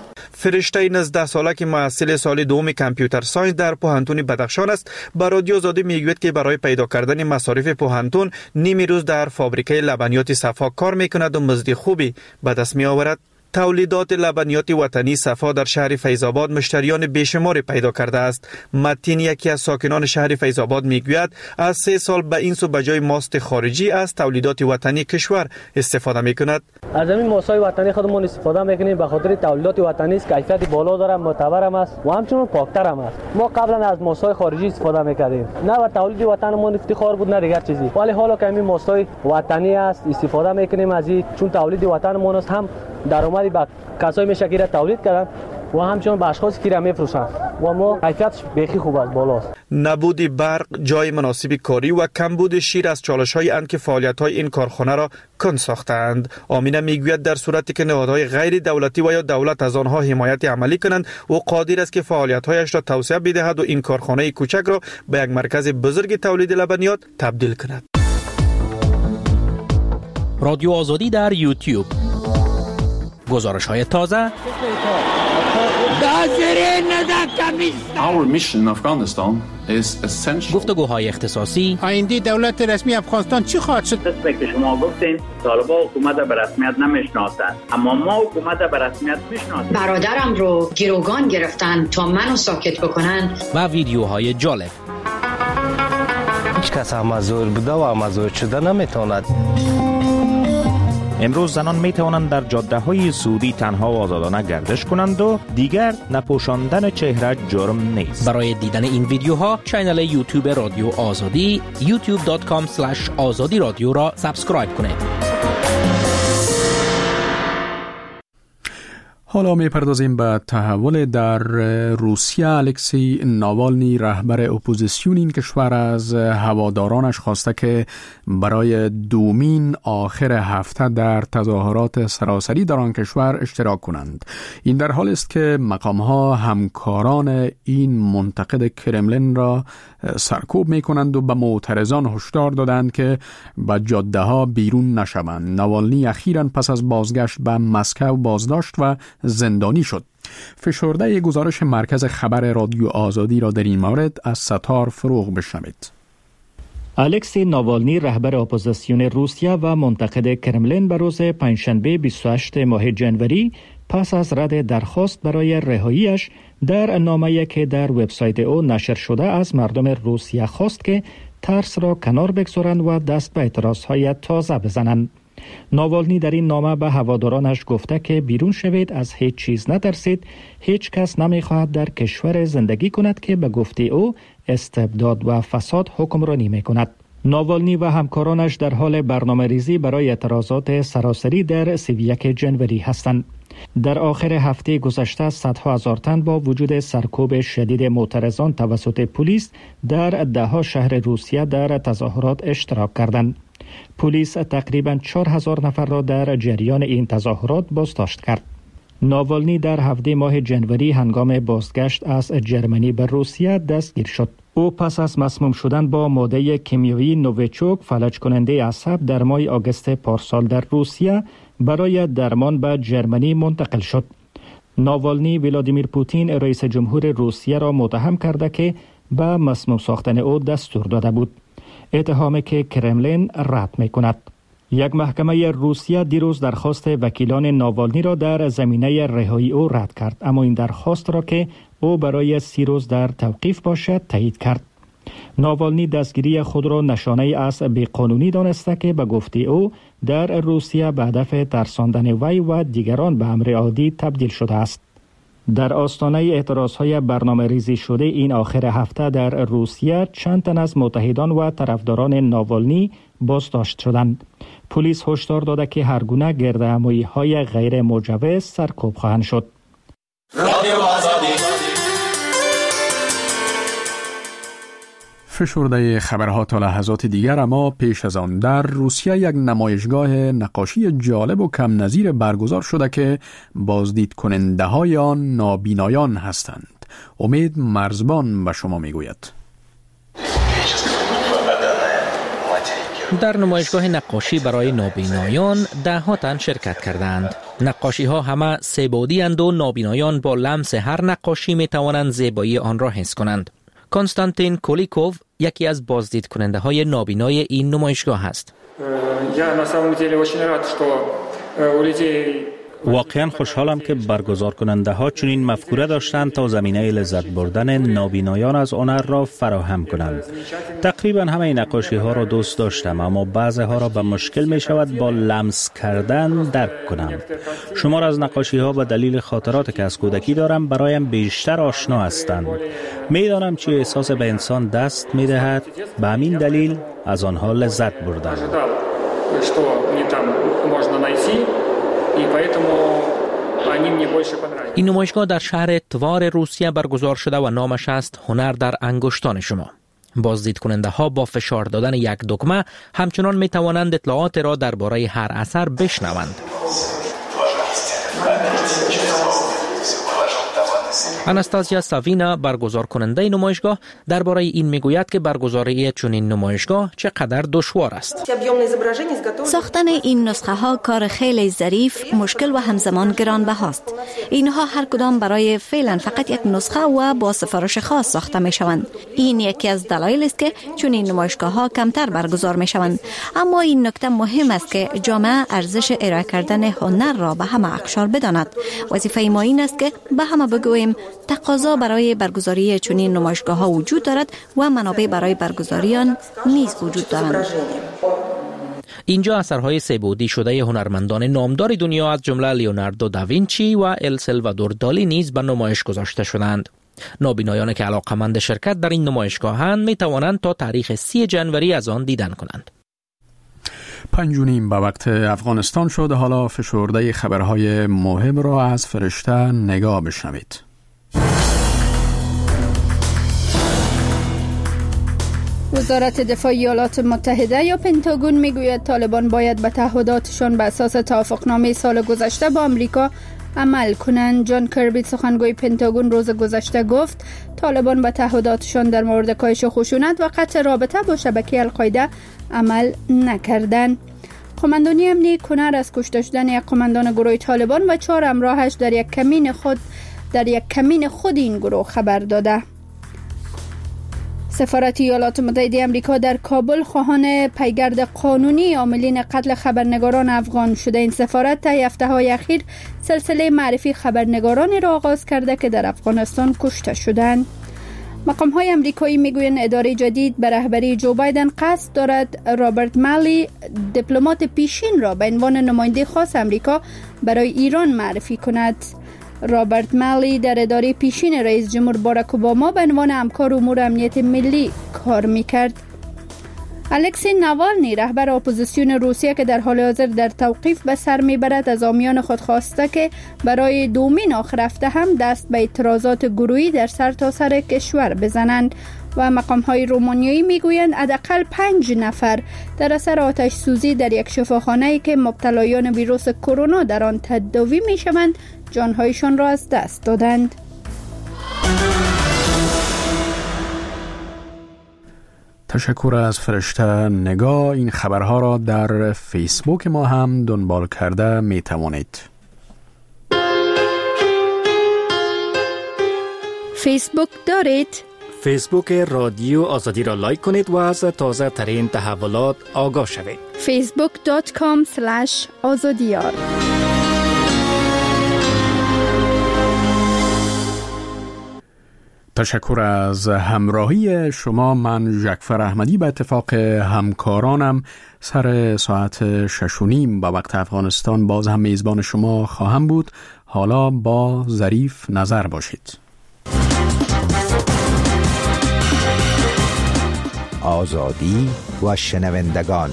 فرشته 19 ساله که محصل سال دوم کامپیوتر ساینس در پوهنتون بدخشان است به رادیو آزادی میگوید که برای پیدا کردن مصارف پوهنتون نیمی روز در فابریکه لبنیات صفا کار میکند و مزد خوبی به دست میآورد. تولیدات لبنیات وطنی صفا در شهر فیض‌آباد مشتریان بیشماری پیدا کرده است. متین یکی از ساکنان شهر فیض‌آباد میگوید از 3 سال به این سو به جای ماست خارجی از تولیدات وطنی کشور استفاده میکند. از این ماست‌های وطنی خودمون استفاده میکنیم به خاطر تولیدات وطنی است، کیفیت بالا داره، معتبر هم است و همچنین پاکتر هم است. ما قبلا از ماست‌های خارجی استفاده میکردیم، نه بر تولید وطنمون افتخار بود نه دیگر چیزی، ولی حالا که این ماست‌های وطنی است استفاده میکنیم از این، چون تولید وطنمون است، هم درآمدی با کسایی میشه که تولید کردن و همچنین به اشخاصی که را میفروشند و ما کیفیتش بیخی خوب است، بالاست. نبود برق، جای مناسب کاری و کمبود شیر از چالش‌های اند که فعالیت‌های این کارخانه را کند ساختند. آمینه میگوید در صورتی که نهادهای غیر دولتی و یا دولت از آنها حمایت عملی کنند او قادر است که فعالیت‌هایش را توسعه بدهد و این کارخانه کوچک را به یک مرکز بزرگ تولید لبنیات تبدیل کند. رادیو آزادی در یوتیوب. گزارش‌های تازه. گفتگوهای اختصاصی. آینده دولت رسمی افغانستان چی خواهد شد؟ قسمی که شما گفتین طالبان حکومت به رسمیت نمیشناسند، اما ما حکومت به رسمیت میشناسیم. برادرم رو گروگان گرفتن تا منو ساکت بکنن. و ویدیوهای جالب. هیچ کس مزور بوده و مزور شده نمیتواند. امروز زنان می توانند در جاده های سعودی تنها و آزادانه گردش کنند و دیگر نپوشاندن چهره جرم نیست. برای دیدن این ویدیوها کانال یوتیوب رادیو آزادی youtube.com/azadi رادیو را سابسکرایب کنید. حالا میپردازیم به تحول در روسیه. الکسی ناوالنی رهبر اپوزیسیون این کشور از هوادارانش خواسته که برای دومین آخر هفته در تظاهرات سراسری در آن کشور اشتراک کنند. این در حالی است که مقامها همکاران این منتقد کرملین را سرکوب میکنند و به معترضان هشدار دادند که به جاده ها بیرون نشوند. ناوالنی اخیراً پس از بازگشت به مسکو بازداشت و زندانی شد. فشرده گزارش مرکز خبر رادیو آزادی را در این مورد از ستار فروغ بشنوید. الکسی ناوالنی رهبر اپوزیسیون روسیه و منتقد کرملین به روز پنجشنبه 28 ماه جنوری پس از رد درخواست برای رهاییش در نامه‌ای که در وبسایت او نشر شده از مردم روسیه خواست که ترس را کنار بگذارند و دست به اعتراضهای تازه بزنند. ناوالنی در این نامه به هوادارانش گفته که بیرون شوید، از هیچ چیز نترسید، هیچ کس نمیخواهد در کشور زندگی کند که به گفته او استبداد و فساد حکمرانی میکند. ناوالنی و همکارانش در حال برنامه ریزی برای اعتراضات سراسری در 31 جنوری هستند. در آخر هفته گذشته صدها هزار تن با وجود سرکوب شدید معترضان توسط پلیس در ده‌ها شهر روسیه در تظاهرات اشتراک کردند. پلیس تقریباً 4000 نفر را در جریان این تظاهرات بازداشت کرد. ناوالنی در 17 ماه جنوری هنگام بازگشت از جرمنی به روسیه دستگیر شد. او پس از مسموم شدن با ماده کیمیایی نوویچوک فلج کننده عصب در ماه آگوست پارسال در روسیه برای درمان به جرمنی منتقل شد. ناوالنی ولادیمیر پوتین رئیس جمهور روسیه را متهم کرده که به مسموم ساختن او دستور داده بود. اتهامی که کرملین رد می کند. یک محکمه روسیه دیروز درخواست وکیلان ناوالنی را در زمینه رهایی او رد کرد، اما این درخواست را که او برای 30 روز در توقیف باشد تایید کرد. ناوالنی دستگیری خود را نشانه از بیقانونی دانسته که به گفته او در روسیه به هدف ترساندن وی و دیگران به امر عادی تبدیل شده است. در آستانه اعتراضهای برنامه ریزی شده این آخر هفته در روسیه چند تن از متحدان و طرفداران ناوالنی بازداشت شدند. پلیس هشدار داده که هر گونه گردهمایی‌های غیر مجوز سرکوب خواهند شد. فشرده خبرها تا لحظات دیگر، اما پیش از آن در روسیه یک نمایشگاه نقاشی جالب و کم نظیر برگزار شده که بازدید کننده های آن نابینایان هستند. امید مرزبان به شما میگوید. در نمایشگاه نقاشی برای نابینایان 10 تن شرکت کردند. نقاشی ها همه سه‌بعدی اند و نابینایان با لمس هر نقاشی می توانند زیبایی آن را حس کنند. کنستانتین کولیکوف یکی از بازدید کننده های نابینای این نمایشگاه است. واقعا خوشحالم که برگزار کننده ها چنین مفکوره داشتند تا زمینه لذت بردن نابینایان از هنر را فراهم کنند. تقریبا همه نقاشی ها را دوست داشتم، اما بعضی ها را به مشکل می شود با لمس کردن درک کنم. شمار از نقاشی ها به دلیل خاطراتی که از کودکی دارم برایم بیشتر آشنا هستند. می دانم چه احساس به انسان دست می دهد، به همین دلیل از آنها لذت بردم. И поэтому این نمایشگاه در شهر توار روسیه برگزار شده و نامش است هنر در انگشتان شما. بازدید کننده ها با فشار دادن یک دکمه همچنان می توانند اطلاعات را درباره هر اثر بشنوند. اناستازیا ساوینا برگزار کننده نمایشگاه درباره این میگوید که برگزاری چنین نمایشگاه چقدر دشوار است. ساختن این نسخه ها کار خیلی ظریف، مشکل و همزمان گرانبهاست. اینها هر کدام برای فعلا فقط یک نسخه و با سفارش خاص ساخته می شوند. این یکی از دلایل است که چنین نمایشگاه ها کمتر برگزار می شوند. اما این نکته مهم است که جامعه ارزش ارائه کردن هنر را به همه اقشار بداند. وظیفه ما این است که به همه بگوییم تقاضا برای برگزاری چنین نمایشگاه ها وجود دارد و منابع برای برگزاری آن نیز وجود دارند. اینجا اثرهای سه‌بعدی شده هنرمندان نامدار دنیا از جمله لیوناردو داوینچی و ال سالوادور دالی نیز به نمایش گذاشته شدند. نابینایان که علاقمند شرکت در این نمایشگاهند می توانند تا تاریخ 30 جنوری از آن دیدن کنند. 5:30 به وقت افغانستان شد. حالا فشرده خبرهای مهم را از فرشته نگاه بشنوید. وزارت دفاع ایالات متحده یا پنتاگون میگوید طالبان باید به تعهداتشان بر اساس توافقنامه سال گذشته با آمریکا عمل کنند. جان کربی سخنگوی پنتاگون روز گذشته گفت طالبان به تعهداتشان در مورد کاهش خشونت و قطع رابطه با شبکه القاعده عمل نکردند. قماندانی امنی کنر از کشته شدن یک قماندان گروه طالبان و 4 همراهش در یک کمین خود این گروه خبر داده. سفارت ایالات متحده آمریکا در کابل خواهان پیگرد قانونی عاملین قتل خبرنگاران افغان شده. این سفارت طی هفته‌های اخیر سلسله معرفی خبرنگارانی را آغاز کرده که در افغانستان کشته شدند. مقام‌های آمریکایی میگویند اداره جدید به رهبری جو بایدن قصد دارد رابرت مالی دیپلمات پیشین را به عنوان نماینده خاص آمریکا برای ایران معرفی کند. رابرت مالی در اداره پیشین رئیس جمهور باراک اوباما به عنوان همکار امور امنیت ملی کار میکرد. الکسی ناوالنی رهبر اپوزیسیون روسیه که در حال حاضر در توقیف به سر میبرد از حامیان خود خواسته که برای دومین آخر هفته هم دست به اعتراضات گروهی در سرتاسر کشور بزنند و مقام‌های رومانیایی میگویند حداقل 5 نفر در اثر آتش سوزی در یک شفاخانه‌ای که مبتلایان ویروس کرونا در آن تداوی میشوند جانهایشان را از دست دادند. تشکر از فرشته نگاه. این خبرها را در فیسبوک ما هم دنبال کرده می توانید. فیسبوک دارید؟ فیسبوک رادیو آزادی را لایک کنید و از تازه ترین تحولات آگاه شوید. facebook.com/azadiyar. تشکر از همراهی شما. من ژکفر احمدی به اتفاق همکارانم سر ساعت 6:30 به وقت افغانستان باز هم میزبان شما خواهم بود. حالا با ظریف نظر باشید. آزادی و شنوندگان.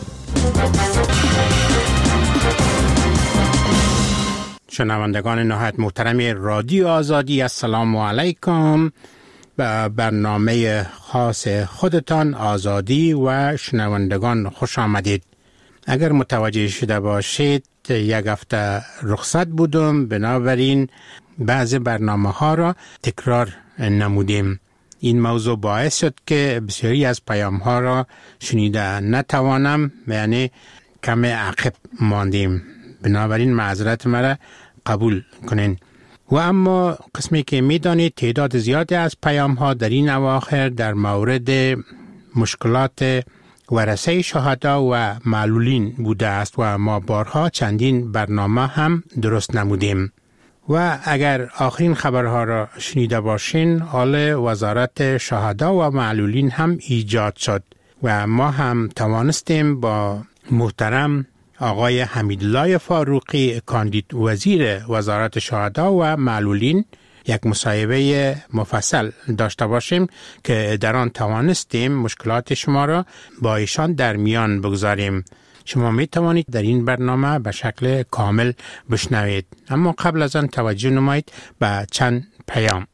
شنوندگان نهایت محترم رادیو آزادی، السلام علیکم. به برنامه خاص خودتان آزادی و شنوندگان خوش آمدید. اگر متوجه شده باشید یک هفته رخصت بودم، بنابراین بعض برنامه ها را تکرار نمودیم. این موضوع باعث شد که بسیاری از پیام ها را شنیده نتوانم، یعنی کم عقب ماندیم. بنابراین معذرت مرا قبول کنین. و اما قسمی که میدانید تعداد زیادی از پیام ها در این اواخر در مورد مشکلات ورثه شهدا و معلولین بوده است و ما بارها چندین برنامه هم درست نمودیم. و اگر آخرین خبرها را شنیده باشین، حال وزارت شهدا و معلولین هم ایجاد شد و ما هم توانستیم با محترم آقای حمیدالله فاروقی کاندید وزیر وزارت شهدا و معلولین یک مصاحبه مفصل داشته باشیم که در آن توانستیم مشکلات شما را با ایشان در میان بگذاریم. شما می توانید در این برنامه به شکل کامل بشنوید. اما قبل از آن توجه نمایید به چند پیام.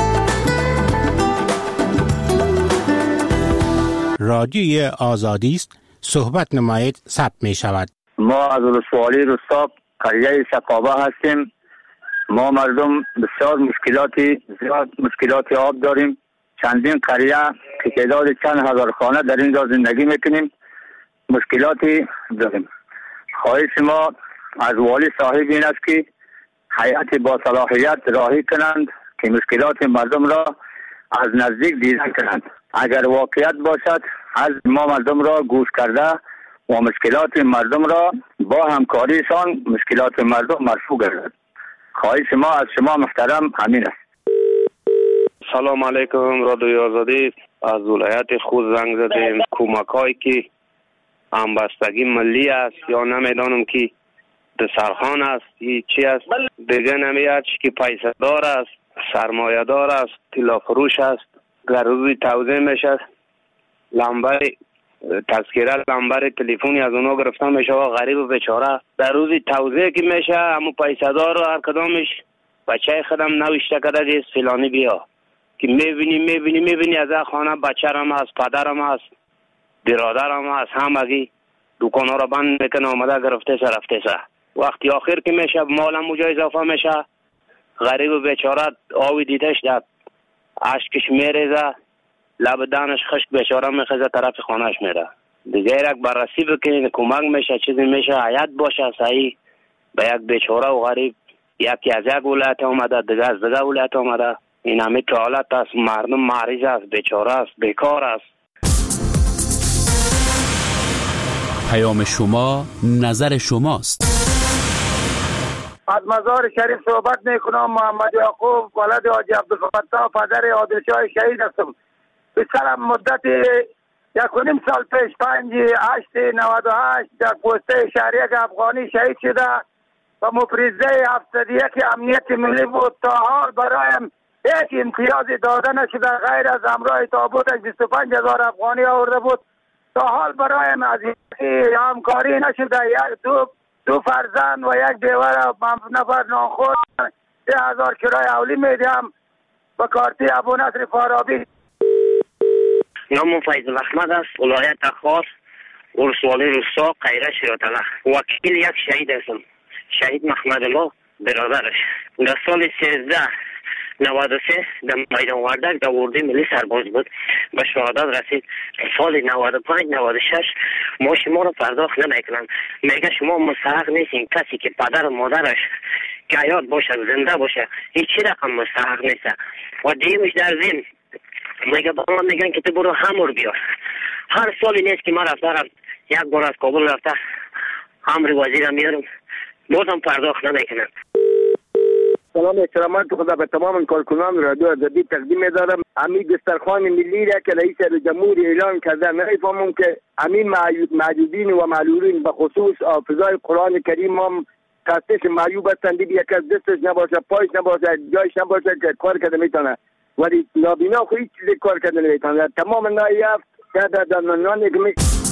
رادیوی آزادی است، صحبت نمایید ثبت می شود. ما از ولسوالی رستاق قریه سقابه هستیم. ما مردم بسیار مشکلات آب داریم. چندین قریه که تعداد چند هزار خانه در اینجا زندگی میکنیم. مشکلاتی داریم. خواهش ما از والی صاحب این است که هیئت با صلاحیت راهی کنند که مشکلات مردم را از نزدیک دیدن کنند. اگر واقعیت باشد از ما مردم را گوش کرده و مشکلات مردم را با همکاریشان مشکلات مردم مرفوع گردد. خواهش ما از شما محترم همین است. سلام علیکم، رادیوی آزادی. از ولایت خود زنگ زدیم. کمک‌هایی که همبستگی ملی است یا نمیدانم که دسرخان است یا چی است، دیگه نمیاد که پیسه دار است، سرمایه دار است، طلا فروش است. در روزی توزیع میشه، لمبر تذکره لمبر تلفنی از اونا گرفته میشه و غریب و بیچاره در روزی توزیع که میشه همون پیسه دار و هر کدامش بچه خودم نوشته کرده که فلانی بیا که میبینی از خانه بچه‌رم هست، پدرم هست، برادرم هست، همگی دکان‌ها را بند میکنه آمده گرفته رفته وقتی آخر که میشه مالم اونجا اضافه میشه، غریب و بیچاره آوی دیدش داد اشکش میریزه، لب دانش خشک بیچاره میخزه طرف خانهش میره. دیگه یک بررسی بکنین، کمک میشه، چیزی میشه، حیات باشه صحیح به یک بیچاره و غریب. یکی از یک ولایت آمده، دیگه از دیگه ولایت آمده. این همه که حالت است، مردم مریض است، بیچاره است، بیکار است. پیام شما نظر شماست. از مزار شریف صحبت میکنم. محمد یعقوب ولد حاجی عبدالفتاح پدر عادلشاه شهید هستم. بسرم مدت 1.5 سال پیش 5/8/98 در پوسته شهریک افغانی شهید شده و مفریضه 701 امنیت ملی بود. تا حال برایم هیچ امتیازی داده نشده غیر از همراه تابوتش 25,000 افغانی آورده بود. تا حال برایم از همکاری نشده. دو فرزند و یک بیوه نفر نانخور 3,000 کرای اولی میدیم و کارتی ابو نصر فارابی. نام فیض احمد است، ولایت خاص، ولسوالی رستاق، قیره شیراتله. وکیل یک شهید هستم، شهید محمد الله برادرش. در سال 1393 در میدان وردک در اردوی ملی سرباز بود، به شهادت رسید. سال 95-96 معاش ما رو پرداخت نمیکنن. میگه شما مستحق نیستین. کسی که پدر و مادرش که حیات باشه، زنده باشه، هیچ رقم مستحق نیست. و دیمش در ضمن میگه با من میگن که تو برو همور بیار. هر سالی نیست که من رفتم، یک بار از کابل رفته همر وزیرم میارم، بازم پرداخت نمیکنن. سلام احترامات خدا به تمام کارکنان رادیو آزادی تقدیم می‌دارم. همین دسترخوان ملی را که رئیس جمهور اعلان کرده، نمی‌فهمم که همین معیوبین و معلولین به خصوص حافظای قرآن کریم هم کسیش معیوب هستند، یک از دستش نباشه، پایش نباشه، جایش نباشه که کار کرده میتونه، ولی نابینا خود هیچ چیزی کار کرده نمیتونه. تمام نایب در نان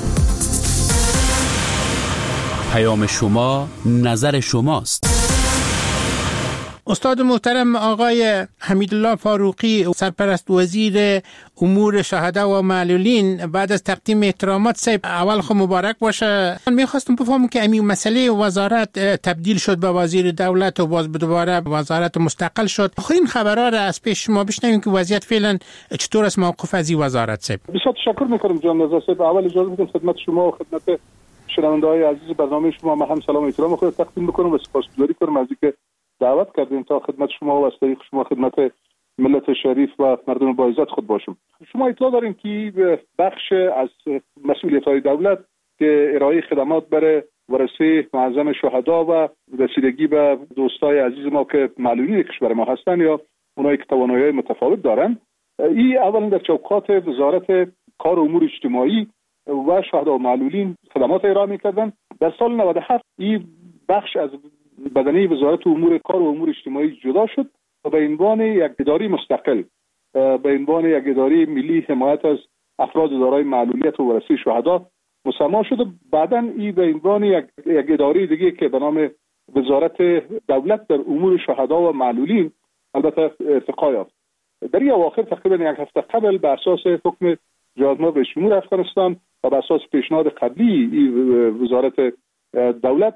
پیام شما نظر شماست. استاد محترم آقای حمیدالله فاروقی، سرپرست وزیر امور شهدا و معلولین، بعد از تقدیم احترامات صاحب اول خو مبارک باشه. من میخواستم بفهمم که این مسئله وزارت تبدیل شد به وزیر دولت و باز دوباره وزارت مستقل شد. این خبرها را از پیش شما بشنویم که وضعیت فعلا چطور است، موقف از این وزارت صاحب. بسیار تشکر میکنم جان رضا صاحب. اول اجازه بدید خدمت شما و خدمت شنونده‌های عزیز برنامه شما ما هم سلام و احترام خود تقدیم بکنم و سپاسگزاری کنم از اینکه دعوت کردیم تا خدمت شما و از طریق شما خدمت ملت شریف و مردم با عزت خود باشم. شما اطلاع دارین که بخش از مسئولیت‌های دولت که ارائه خدمات برای ورثه معظم شهدا و رسیدگی به دوستای عزیز ما که معلولین کشور ما هستن یا اونایی که توانایی‌های متفاوت دارن، این اولا در چوکات وزارت کار و امور اجتماعی و شهدا و معلولین خدمات ارائه می‌کردن. در سال 97 این بخش از بدنه وزارت امور کار و امور اجتماعی جدا شد و به عنوان یک اداره مستقل، به عنوان یک اداره ملی حمایت از افراد دارای معلولیت و ورثه شهدا مسما شد و بعداً این به عنوان یک اداره دیگه که به نام وزارت دولت در امور شهدا و معلولین البته ارتقا یافت. در این اواخر تقریبا یک هفته قبل به اساس حکم جمهوری رئیس جمهور افغانستان و به اساس پیشنهاد قبلی وزارت دولت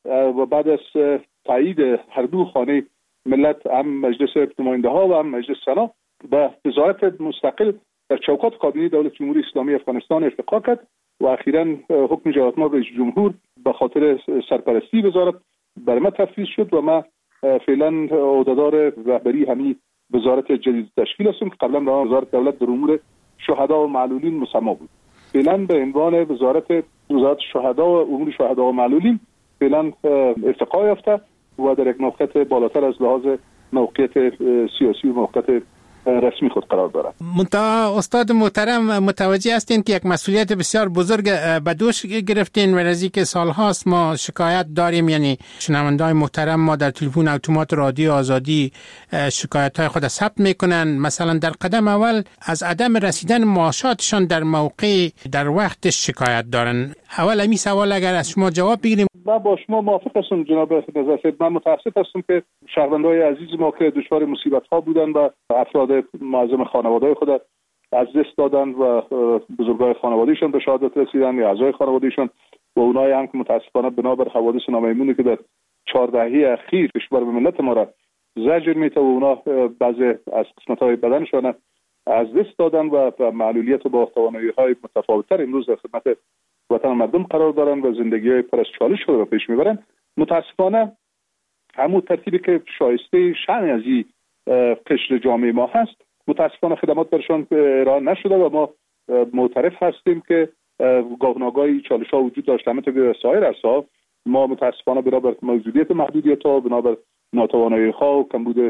و بعد از تایید هر دو خانه ملت، هم مجلس نماینده ها و هم مجلس سنا، به وزارت مستقل در چوکات کابینه دولت جمهوری اسلامی افغانستان ارتقا کرد و اخیراً حکم جمهوری رئیس جمهور به خاطر سرپرستی وزارت بر ما تفویض شد و ما فعلا عهدهدار رهبری همین وزارت جدید تشکیل هستیم که قبلا به وزارت دولت در امور شهدا و معلولین مسما بود. فعلا به عنوان وزارت شهدا و امور شهدا و معلولین فعلا ارتقا یافته و در یک موقعیت بالاتر از لحاظ موقعیت سیاسی و موقعیت رسمی خود قرار دارد. استاد محترم متوجه هستین که یک مسئولیت بسیار بزرگ به دوش گرفتین و از اینکه سالهاست ما شکایت داریم، یعنی شنونده‌های محترم ما در تلفن اتومات رادیو آزادی شکایت‌های خود ثبت میکنن. مثلا در قدم اول از عدم رسیدن معاشاتشان در موقع در وقت شکایت دارن. اول همین سوال اگر از شما جواب بگیریم. من با شما موافق هستم جناب نظر صاحب. من متاسف هستم که شهروندان عزیز ما که دچار مصیبت‌ها بودن و افراد معظم خانواده خود از دست دادن و بزرگای خانوادهشون به شهادت رسیدن یا اعضای خانوادهشون و اونایی هم که متاسفانه بنابر حوادث نامیمونی که در 4 دهه اخیر کشور به ملت ما را زجر میته و اونا بعضی از قسمت‌های بدنشون از دست دادن و معلولیت و با توانایی‌های متفاوت‌تر امروز در خدمت وطن مردم قرار دارن و زندگی‌های پر از چالش خود را پیش میبرن. متاسفانه همون ترتیبی که شایسته شأن از این قشر جامعه ما هست متاسفانه خدمات برشان ارائه نشده و ما معترف هستیم که گاهناگاهی چالش‌ها وجود داشته. همونطور که سایر عرصه‌ها ما متاسفانه بنابر موجودیت محدودیت‌ها، بنابر ناتوانایی‌ها و کمبود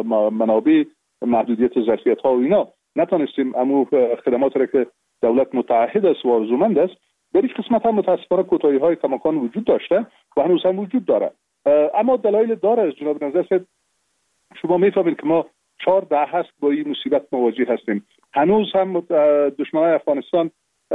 منابع، محدودیت ظرفیت‌ها و اینا نتونستیم امو خدمات را که دولت متعهد است و آرزومند است در این قسمت هم متاسفانه کوتاهی‌های کماکان وجود داشته و هنوز هم وجود داره. اما دلایل داره. از جناب نظر صاحب شما می‌فهمید که ما 4 دهه هست با این مصیبت مواجه هستیم. هنوز هم دشمنان افغانستان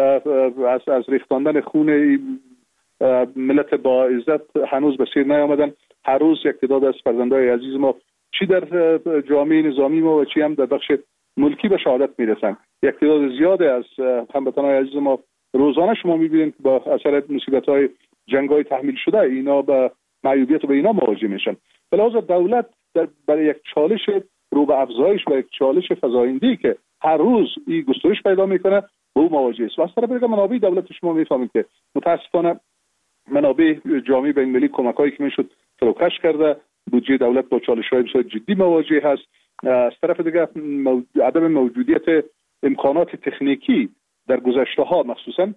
از ریختاندن خون ملت با عزت هنوز به سیر نیامدن. هر روز یک تعداد از فرزندای عزیز ما چی در جامعه نظامی ما و چی هم در بخش ملکی به شهادت میرسن. یک تعداد زیاد از هموطنان عزیز ما روزانه شما میبینید با اثر مصیبت‌های جنگ‌های تحمیل شده اینا به معیوبیت و به اینا مواجه میشن. به لحاظ دولت برای یک چالش رو به افزایش و یک چالش فزاینده‌ای که هر روز این گسترش پیدا میکنه با او مواجه است. و از طرف دیگه منابع دولت شما میفهمید که متاسفانه منابع جامعه بین‌المللی کمک‌هایی که میشد فروکش کرده. بودجه دولت با چالش‌های بسیار جدی مواجه هست. از طرف دیگه عدم موجودیت امکانات تکنیکی در گذشته‌ها مخصوصا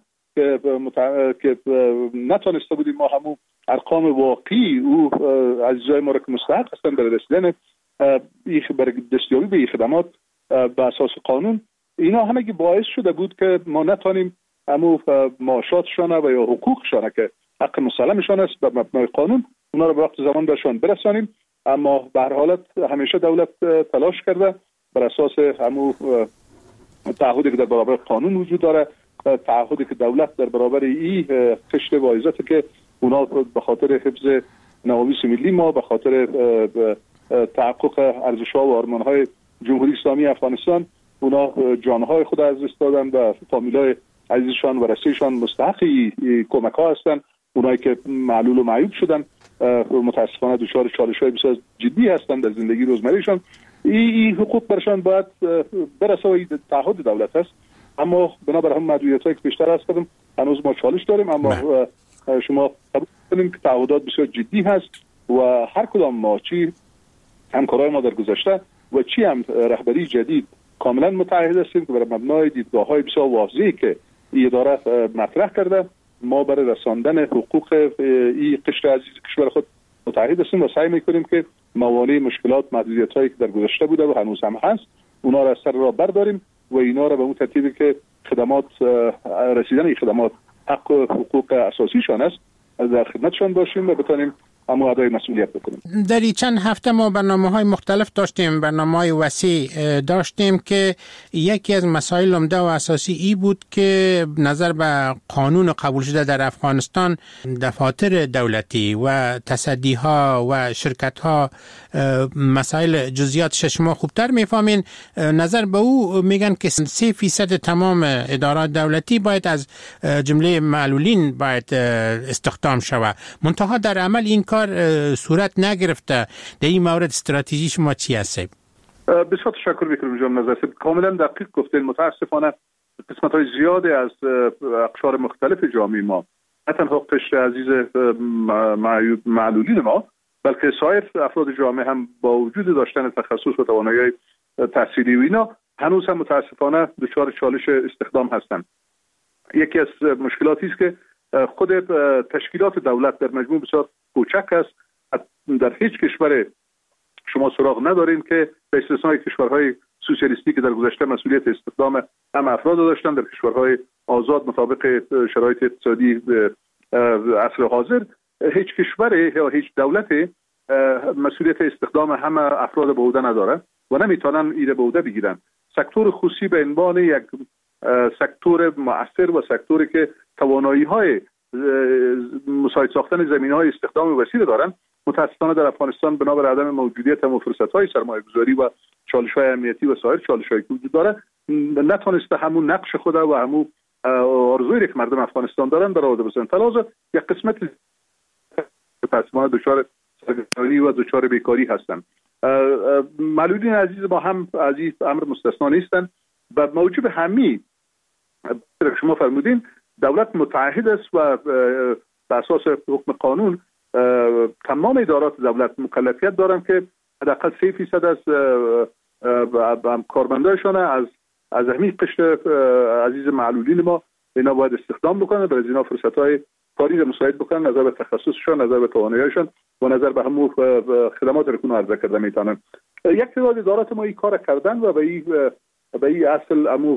که نتونسته بودیم ما همون ارقام واقعی او عزیزای ما را که مستحق هستند برای رسیدن برای دستیابی به این خدمات به اساس قانون، اینا همگی باعث شده بود که ما نتونیم همون معاشاتشان و یا حقوقشان که حق مسلمشان است به مبنای قانون اونا رو به وقت زمان برشان برسانیم. اما به هر حالت همیشه دولت تلاش کرده بر اساس همون تعهدی که در برابر قانون وجود داره، تعهدی که دولت در برابر این قشر با عزت که اونا به خاطر حفظ نوامیس ملی ما، به خاطر تحقق ارزش‌ها و آرمان‌های جمهوری اسلامی افغانستان اونا جانهای خود از دست دادن و فامیلای عزیزشان و رسیشان مستحقی کمک‌ها هستن. اونایی که معلول و معیوب شدن متاسفانه دچار چالش‌های بسیار جدی هستند در زندگی روزمرهشان. این حقوق برشان باید برسه و تعهد دولت است. اما بنابر هم محدودیت‌هایی که بیشتر هست کردم هنوز ما چالش داریم. اما شما قبول کنیم که تعهدات بسیار جدی هست و هر کدام ما چی همکارای ما در گذشته و چی هم رهبری جدید کاملا متعهد هستیم که بر مبنای دیدگاه‌های بسیار واضحی که این اداره مطرح کرده ما برای رساندن حقوق این قشر عزیز کشور خود متعهد هستیم و سعی می‌کنیم که موانع مشکلات محدودیت‌هایی که در گذشته بوده و هنوز هم هست اونا را از سر راه برداریم و اینا را به اون ترتیبی که خدمات رسیدن این خدمات حق و حقوق اساسیشان است در خدمتشان باشیم و بتونیم همون ادای مسئولیت بکنیم. در این چند هفته ما برنامه‌های مختلف داشتیم، برنامه‌های وسیع داشتیم که یکی از مسائل عمده و اساسی ای بود که نظر به قانون قبول شده در افغانستان دفاتر دولتی و تصدیها و شرکت‌ها مسائل جزئیاتش شما خوبتر میفهمین. نظر به او میگن که 3% تمام ادارات دولتی باید از جمله معلولین باید استخدام شود. منتها در عمل این کار صورت نگرفته. در این مورد استراتژی شما چی هست؟ بسیار تشکر میکنم جناب نظر. کاملا دقیق گفتین. متاسفانه قسمت‌های زیادی از اقشار مختلف جامعه ما، نه تنها قشر عزیز معلولین ما، بلکه سایر افراد جامعه هم با وجود داشتن تخصص و توانایی تحصیلی و اینا هنوز هم متاسفانه دچار چالش استخدام هستند. یکی از مشکلاتی است که خود تشکیلات دولت در مجموع بسیار کوچک است. در هیچ کشور شما سراغ ندارین که به استثنای کشورهای سوسیالیستی که در گذشته مسئولیت استخدام هم افراد داشتن، در کشورهای آزاد مطابق شرایط اقتصادی عصر حاضر هیچ کشور یا هیچ دولت مسئولیت استخدام همه افراد به عهده نداره و نمیتونن ایره به عهده بگیرن. سکتور خصوصی به عنوان یک سکتور مؤثر و سکتوری که توانایی‌های مساعد ساختن زمینه‌های استخدام وسیع دارن، متأسفانه در افغانستان بنابر عدم موجودیت هم فرصت‌های سرمایه‌گذاری و چالش‌های امنیتی و سایر چالش‌هایی که وجود داره نتونسته همون نقش خود و همون آرزویی که مردم افغانستان دارن در رابطه با سنتلاز یک قسمت متأسفانه دچار سرگردانی و دچار بیکاری هستن. معلولین عزیز ما هم از این امر مستثنا نیستن و موجب همین شما فرمودین دولت متعهد است و به اساس حکم قانون تمام ادارات دولت مکلفیت دارن که حداقل 3% از کارمندایشان از همین قشر عزیز معلولین ما اینا باید استخدام بکنن، برای اینا فرصت‌های کاری را مساعد بکنن، نظر به تخصصشان، نظر به توانایی‌هاشون و نظر به همون خدمات را که عرضه کرده میتونن. یک تعداد ادارات ما این کار کردن و به این اصل همون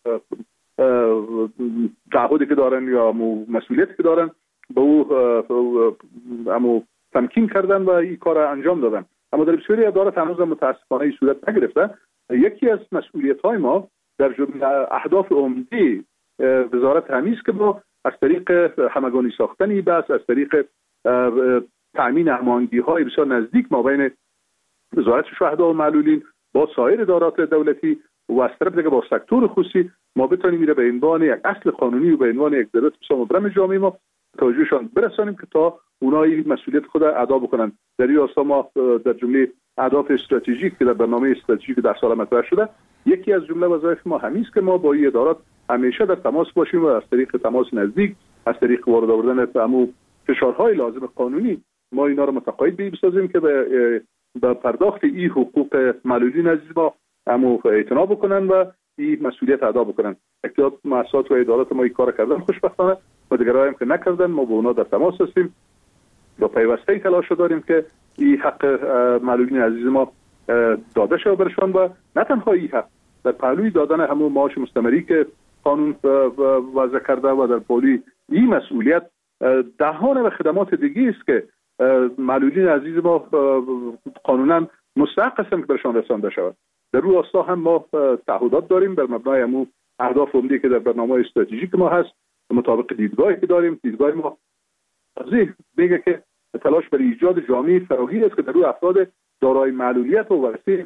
تعهدی که دارن یا مسئولیتی که دارن به او همون تمکین کردن و این کار را انجام دادن. اما در بسیاری ادارات هنوز متاسفانه این صورت نگرفته. یکی از مسئولیت‌های ما در جمله اهداف عمده وزارت همین است که ما از طریق همگانی ساختنی بس از طریق تامین هماهنگی‌های بسیار نزدیک ما بین وزارت شهدا و معلولین با سایر ادارات دولتی و از طرف دیگه با سکتور خصوصی ما بتونیم میره به عنوان یک اصل قانونی و به عنوان یک ضرورت بسیار مبرم جامعه ما توجهشان برسانیم که تا اونایی مسئولیت خود ادا بکنن. در این راستا ما در جمله اهداف استراتژیک که در برنامه استراتژیک در سال مطرح شده، یکی از جمله وظایف ما همین است که ما با این ادارات همیشه در تماس باشیم و از طریق تماس نزدیک، از طریق وارد آوردن همون فشارهای لازم قانونی ما اینا رو متقاعد بسازیم که به پرداخت این حقوق معلولین عزیز ما همو اعتنا بکنن و این مسئولیت ادا بکنن. اکتیاب مؤسسات و ادارات ما این کار کردن خوشبختانه و دیگرها هم که نکردن ما با اونا در تماس هستیم با پیوسته تلاش داریم که این حق معلولین عزیز ما داده شود برشان و نه تنها این حق در پهلوی دادن همون معاش مستمری که قانون وضع کرده و در پهلوی این مسئولیت دهان و خدمات دیگه است که معلولین عزیز ما قانونا مستحق هستند که برشان رسانده شود. در روی راستا هم ما تعهدات داریم بر مبنای همون اهداف عمده که در برنامه استراتژیک ما هست مطابق دیدگاهی که داریم. دیدگاه ما میگه که تلاش برای ایجاد جامعه فراگیر است که در روی افراد دارای معلولیت و ورثه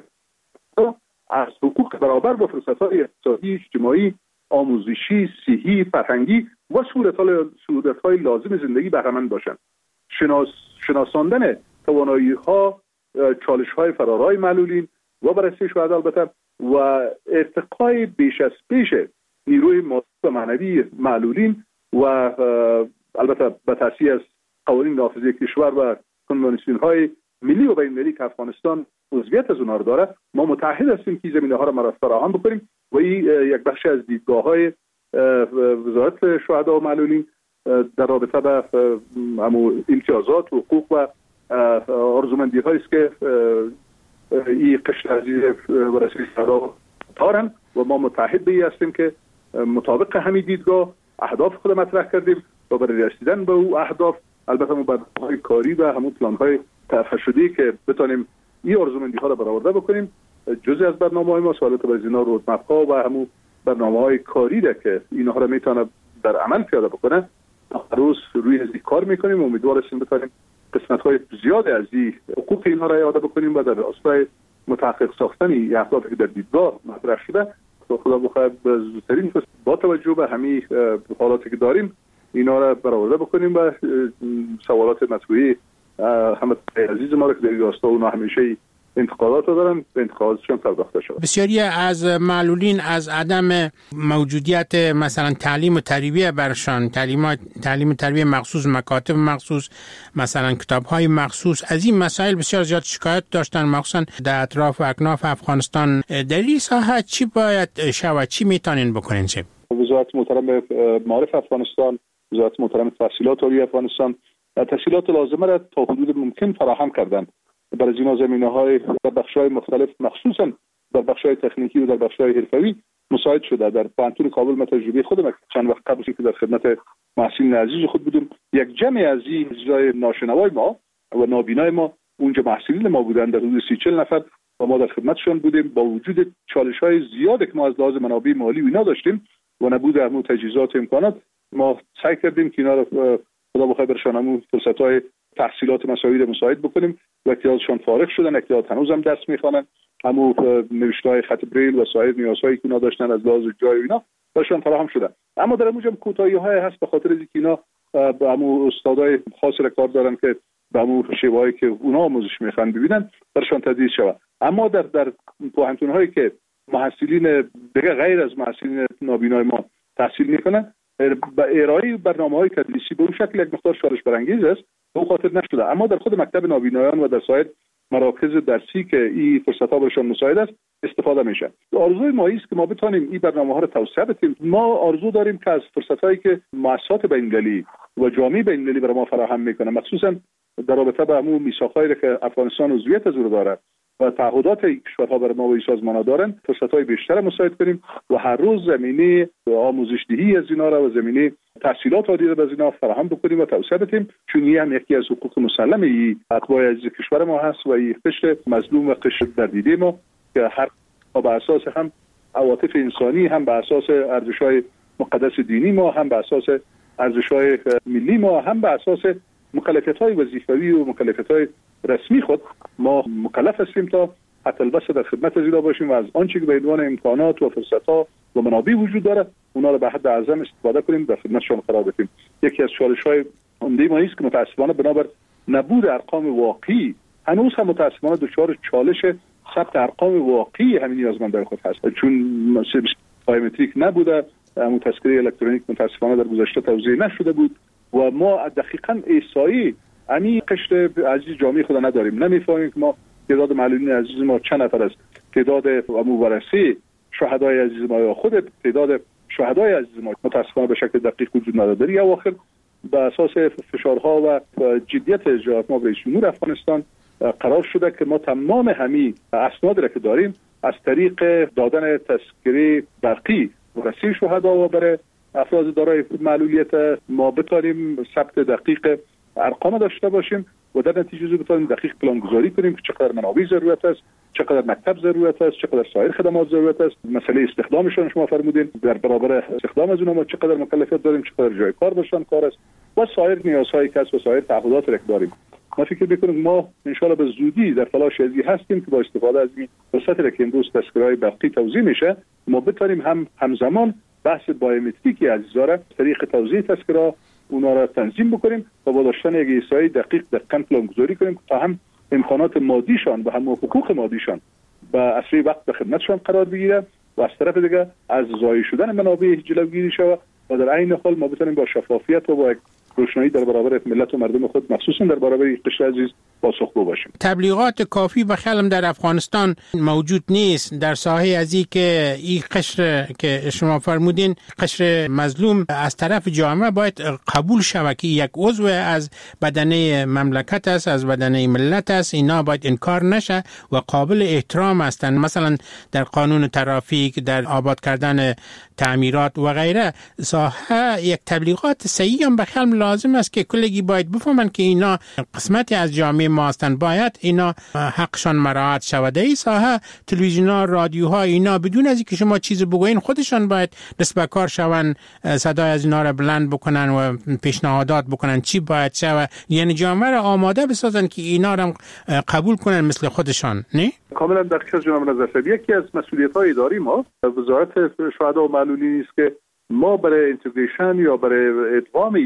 از حقوق برابر با فرصت‌های اقتصادی، اجتماعی، آموزشی، صحی، فرهنگی و صورت‌های لازم زندگی بهره‌مند باشند. شناساندن توانایی‌ها، چالش‌های فرارای معلولین و بررسی شاید البته و ارتقای بیش از پیش نیروی مادی و معنوی معلولین و البته به تأثیر از قوانین نافذه کشور و کنوانسیون‌های ملی و بین‌المللی که افغانستان عضویت از اونها داره، ما متحد هستیم که زمینه‌ها را فراهم بکنیم و این یک بخش از دیدگاه‌های وزارت شهدا و معلولین در رابطه با امتیازات و حقوق و آرزومندی‌هایی است که این قشر عزیز ورثه شهدا دارن و ما متحد به این هستیم که مطابق همین دیدگاه اهداف خود مطرح کردیم و برای رسیدن به او اهداف البته ما برنامه‌های کاری و همون پلان‌های تفشدی که بتونیم این آرزومندی‌ها رو برآورده بکنیم. جزئی از برنامه‌های ما سوالات بزینا رودمپ‌ها و همون برنامه‌های کاری ده که اینها رو میتونه در عمل پیاده بکنه. هر روز روی این کار میکنیم و امیدوار هستیم بتونیم قسمت‌های زیاد از این حقوق اینها را اعاده بکنیم و در راستای متحقق ساختن این اهدافی که در دیدگاه مطرح شده خدا بخواد زودترین فرصت با توجه به همین حالاتی که داریم اینا را برآورده بکنیم و سوالات مطبوعی همه عزیز ما را که در راستا اونا همیشه انتقادات دارن به انتقاداتشون پرداخته شد. بسیاری از معلولین از عدم موجودیت مثلا تعلیم و تربیت برشان، تعلیم و تربیت مخصوص، مکاتب مخصوص، مثلا کتاب‌های مخصوص، از این مسائل بسیار زیاد شکایت داشتن، مخصوصا در اطراف و اکناف افغانستان. در این ساحه چی باید شود، چی میتونین بکنین؟ وزارت محترم معارف افغانستان، وزارت محترم تحصیلات عالی افغانستان تحصیلات لازمه را تا حدود ممکن فراهم کردند. برای این زمینه‌های در بخش‌های مختلف مخصوصاً در بخش‌های تکنیکی و در بخش‌های حرفه‌ای مساعد شده. در پانتون کابل من تجربه خودم چند وقت قبل که در خدمت محصلین عزیز خود بودم، یک جمع از این اجرای ناشنوای ما و نابینای ما اونجا محصلین ما بودند در حدود 30-40 نفر و ما در خدمتشون بودیم. با وجود چالش‌های زیادی که ما از لحاظ منابع مالی و اینا داشتیم و نبود همون تجهیزات و امکانات، ما سعی کردیم که اینا رو خدا بخیر برشان همون فرصت‌های تحصیلات مساعد مساعد بکنیم و اکتیازشان فارغ شدن، اکتیاز هنوز هم درس میخوانن، همون نوشته‌های خط بریل و سایر نیازهایی که اینا داشتن از لحاظ جای اینا برشان فراهم شده. اما در موجب کوتاهی‌های هست به خاطر اینکه اینا با همون استادای خاص کار دارن که به همون شیوهایی که اونا آموزش میخوان ببینن برشان تدریس شود. اما در پوهنتون‌هایی که محصلین دیگه غیر از محصلین نابینای ما تحصیل میکنن، با ارائه برنامه‌های تدریسی به اون شکل یک مقدار چالش برانگیز است، به اون خاطر نشده. اما در خود مکتب نابینایان و در سایر مراکز درسی که این فرصت‌ها برشان مساعد است استفاده میشه. آرزوی ما است که ما بتونیم این برنامه‌ها رو توسعه بدیم. ما آرزو داریم که از فرصت‌هایی که مؤسسات بین‌المللی و جامعه بین‌المللی برای ما فراهم میکنه، مخصوصاً در رابطه با همون میثاق‌هایی که افغانستان عضویت از اون داره و تعهدات کشورها برای ما و سازمان‌ها دارن، فرصت‌های بیشتر مساعد کنیم و هر روز زمینه آموزش دهی از اینا را و زمینه تحصیلات عالی را از اینا فراهم بکنیم و توسعه بدیم، چون این هم یکی از حقوق مسلم اتباع عزیز کشور ما هست و این قشر مظلوم و قشر دردیده ما که هر به اساس هم عواطف انسانی، هم به اساس ارزش‌های مقدس دینی ما، هم به اساس ارزش‌های ملی ما، هم به اساس مکلفیت‌های وظیفوی و مکلفیت‌های رسمی خود ما مکلف هستیم تا حتی البته در خدمت از اینا باشیم و از آنچه که به عنوان امکانات و فرصت‌ها و منابع وجود داره اونا رو به حد اعظم استفاده کنیم، در خدمتشون قرار بدیم. یکی از چالش‌های عمده ما است که متأسفانه بنابر نبود ارقام واقعی هنوز هم متأسفانه دچار چالش ثبت ارقام واقعی همین نیازمندان خود هست، چون بایومتریک نبوده، همون تذکره الکترونیک متأسفانه در گذشته توزیع نشده بود و ما دقیقاً احصایی همین قشر عزیز جامعه خود نداریم. نمی‌فهمیم که ما تعداد معلولین عزیز ما چند نفر است، تعداد مورثه شهدای عزیز ما یا خود تعداد شهدای عزیز ما متأسفانه به شکل دقیق وجود نداره. یا آخر به اساس فشارها و جدیت اجراءات ما رئیس جمهور افغانستان قرار شده که ما تمام همین اسنادی را که داریم از طریق دادن تذکره برقی ورثه شهدا و برای افراد دارای معلولیت ما بتونیم ثبت دقیق ارقام داشته باشیم و در نتیجه بتونیم دقیق پلان گذاری کنیم که چقدر منابع ضرورت است، چقدر مکتب ضرورت است، چقدر سایر خدمات ضرورت است. مسئله استخدامشون شما فرمودین، در برابر استخدام از اونها ما چقدر مکلفیت داریم، چقدر جای کار داشتن کار است و سایر نیازهای کسب و سایر تعهدات را داریم. ما فکر می‌کنیم ما ان شاء الله به زودی در تلاش ازی هستیم که با استفاده از این فرصتی که امروز تذکره‌های برقی توزیع میشه ما بتونیم همزمان بحث بایومتریکی عزیزا را طریق توزیع تذکره اونا را تنظیم بکنیم و با داشتن یک احصایی دقیق پلان گذاری کنیم تا هم امکانات مادیشان و هم حقوق مادیشان به اسرع وقت به خدمتشان قرار بگیره و از طرف دیگه از ضایع شدن منابع جلوگیری شود و در عین حال ما بتونیم با شفافیت و با روشنایی در برابر ملت و مردم خود مخصوصا در برابر قشر عزیز پاسخگو باشیم. تبلیغات کافی و خیلی در افغانستان موجود نیست در ساحه از که این قشر که شما فرمودین قشر مظلوم از طرف جامعه باید قبول شود که یک عضو از بدنه مملکت است، از بدنه ملت است. اینا باید انکار نشه و قابل احترام هستند. مثلا در قانون ترافیک، در آباد کردن تعمیرات و غیره ساحه یک تبلیغات صحیح هم بخیال لازم است که کلگی باید بفهمن که اینا قسمتی از جامعه ما هستند، باید اینا حقشان مراعات شود. این ساحه تلویزیون‌ها، رادیوها اینا بدون از اینکه شما چیز بگوین خودشان باید دست به کار شون، صدای از اینا را بلند بکنن و پیشنهادات بکنن چی باید شود، یعنی جامعه را آماده بسازن که اینا را قبول کنن مثل خودشان. نه کاملا دقیق جناب نظرفر. یکی از مسئولیت‌های اداری ما وزارت شهدا و معلولین است که ما برای اینتگریشن یا برای ادغام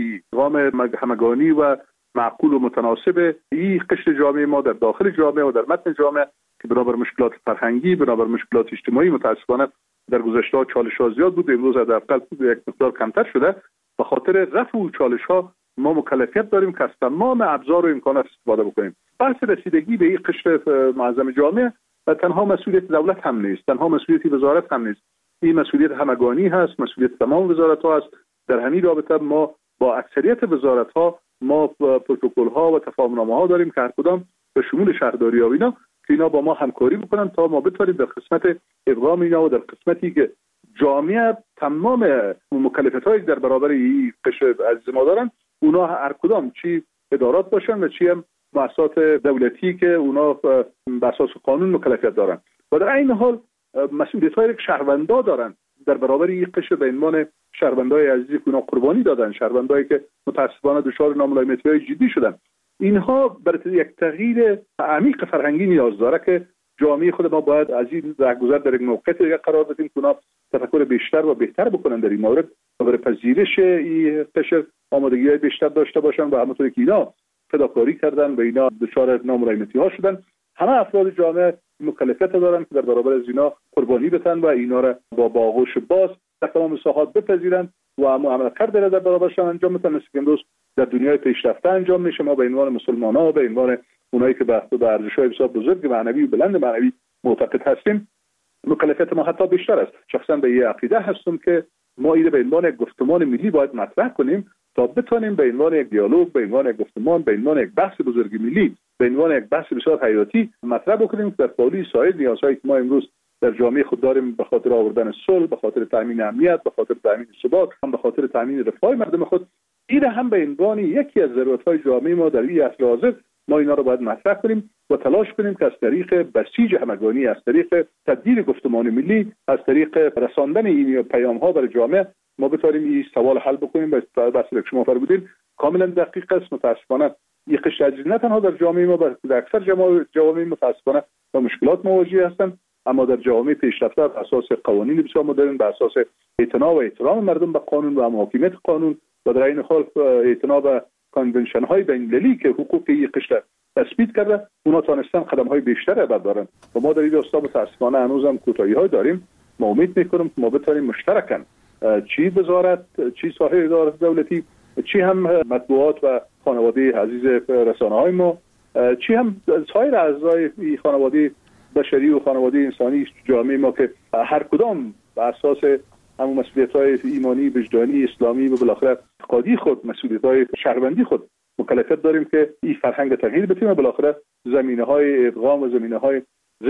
همگانی و معقول و متناسب این قشر جامعه ما در داخل جامعه و در متن جامعه که بنابر مشکلات فرهنگی، بنابر مشکلات اجتماعی متاسفانه در گذشته چالش‌ها زیاد بود، امروز حداقل یک مقدار کمتر شده. به خاطر رفع اون چالش‌ها ما مکلفیت داریم که از تمام ابزار و امکانات استفاده بکنیم. بحث رسیدگی به این قشر معظم جامعه تنها مسئولیت دولت هم نیست، تنها مسئولیت وزارت هم نیست. این مسئولیت همگانی هست، مسئولیت تمام وزارت‌ها است. در همین رابطه ما با اکثریت وزارت‌ها ما پروتکل‌ها و تفاهم‌نامه‌ها داریم که هر کدام به شمول شهرداری ها اینا که اینا با ما همکاری بکنن تا ما بتونیم در قسمت ادغام اینا و در قسمتی که جامعه تمام مکلفیت‌های در برابر این قشر عزیز ما دارن، اونا هر کدام چی ادارات باشن و چی هم مؤسسات دولتی که اونا به اساس قانون مکلفیت دارن و در این حال مسئولیت‌های که شهروندا دارن در برابر این قشر به عنوان شهروندای عزیزی که اونا قربانی دادن، شهروندایی که متأسفانه دچار ناملایمیت‌های جدی شدن. اینها برای یک تغییر عمیق فرهنگی نیاز داره که جامعه خود ما باید از این رهگذر در یک موقعیت قرار بدیم که اونا تفکر بیشتر و بهتر بکنن در این مورد و برای پذیرش این قشر آمادگی‌های بیشتر داشته باشن و همونطوری که اینا فداکاری کردن و اینا دچار ناملایمیتی‌ها شدن، همه افراد جامعه مکلفیت دارن که در برابر از اینا قربانی بتن و اینا را با آغوش باز در تمام ساحات بپذیرن و عملکرد در برابرشان انجام بدن. مثل که امروز در دنیای پیشرفته انجام میشه. ما به عنوان مسلمان‌ها، به عنوان اونایی که به ارزش‌های بسیار بزرگ معنوی و بلند معنوی معتقد هستیم، مکلفیت ما حتی بیشتر است. شخصا به این عقیده هستم که ما اینو به عنوان یک گفتمان ملی باید مطرح کنیم تا بتونیم به عنوان یک دیالوگ، به عنوان یک گفتمان، به عنوان یک بحث بزرگ ملی، به عنوان یک بحث بسیار حیاتی مطرح بکنیم که در پالی سایر نیازهایی که ما امروز در جامعه خود داریم به خاطر آوردن صلح، به خاطر تامین امنیت، به خاطر تامین ثبات، هم به خاطر تامین رفاه مردم خود، این هم به عنوان یکی از ضرورت‌های جامعه ما در این عصر حاضر ما اینا رو باید مطرح کنیم و تلاش کنیم که از طریق بسیج همگانی، از طریق تبدیل گفتمان ملی، از طریق رساندن این پیام‌ها برای جامعه ما بتونیم این سوال حل بکنیم. و بحثی که شما فرمودین کاملا دقیق است. متأسفانه این قشر عزیز نه تنها در جامعه ما بلکه در اکثر جوامع متأسفانه با مشکلات مواجه هستند، اما در جوامع پیشرفته بر اساس قوانین بسیار مدرن، بر اساس اعتنا و احترام مردم به قانون و حاکمیت قانون و در این حال اعتنا به کانونشن های بین‌المللی که حقوق این قشر تثبیت کرده، اونا تونستن قدم های بیشتری بردارن و ما در این راستا متأسفانه هنوزم کوتاهی‌های داریم. ما امید می‌کنیم که ما بتونیم مشترکاً چی وزارت، چی ساحه ادارات دولتی، چی هم مطبوعات و خانواده عزیز رسانه‌های ما، چی هم سایر اعضای خانواده بشری و خانواده انسانی جامعه ما که هر کدام بر اساس همون مسئولیت‌های ایمانی، وجدانی، اسلامی و بالاخره اعتقادی خود، مسئولیت‌های شهروندی خود مکلفیت داریم که این فرهنگ تغییر بدیم و بالاخره زمینه‌های ادغام و زمینه‌های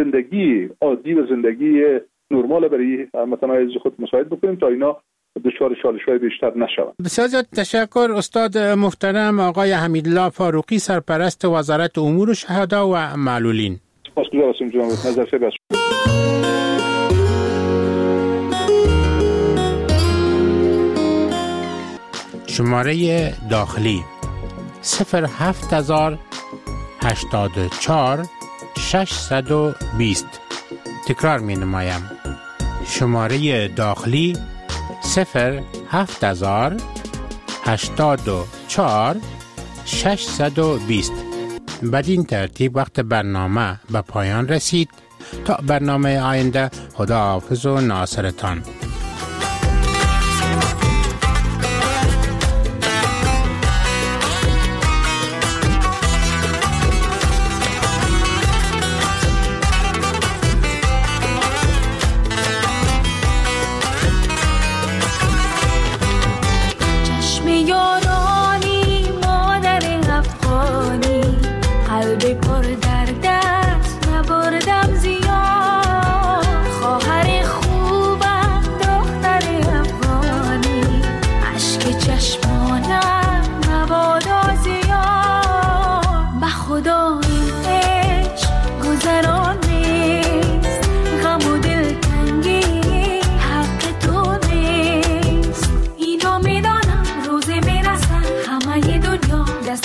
زندگی عادی و زندگی نرمال برای هموطنان خود مساعد بکنیم تا اینا دچار چالش‌های بیشتر نشوند. بسیار تشکر استاد محترم آقای حمیدالله فاروقی، سرپرست وزارت امور شهدا و معلولین. سپاسگزارم جناب نظرفر. شماره داخلی 07084 620. تکرار می نمایم. شماره داخلی 07084 620. بدین ترتیب وقت برنامه به پایان رسید. تا برنامه آینده، خداحافظ و ناصرتان.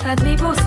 دستت میبوسم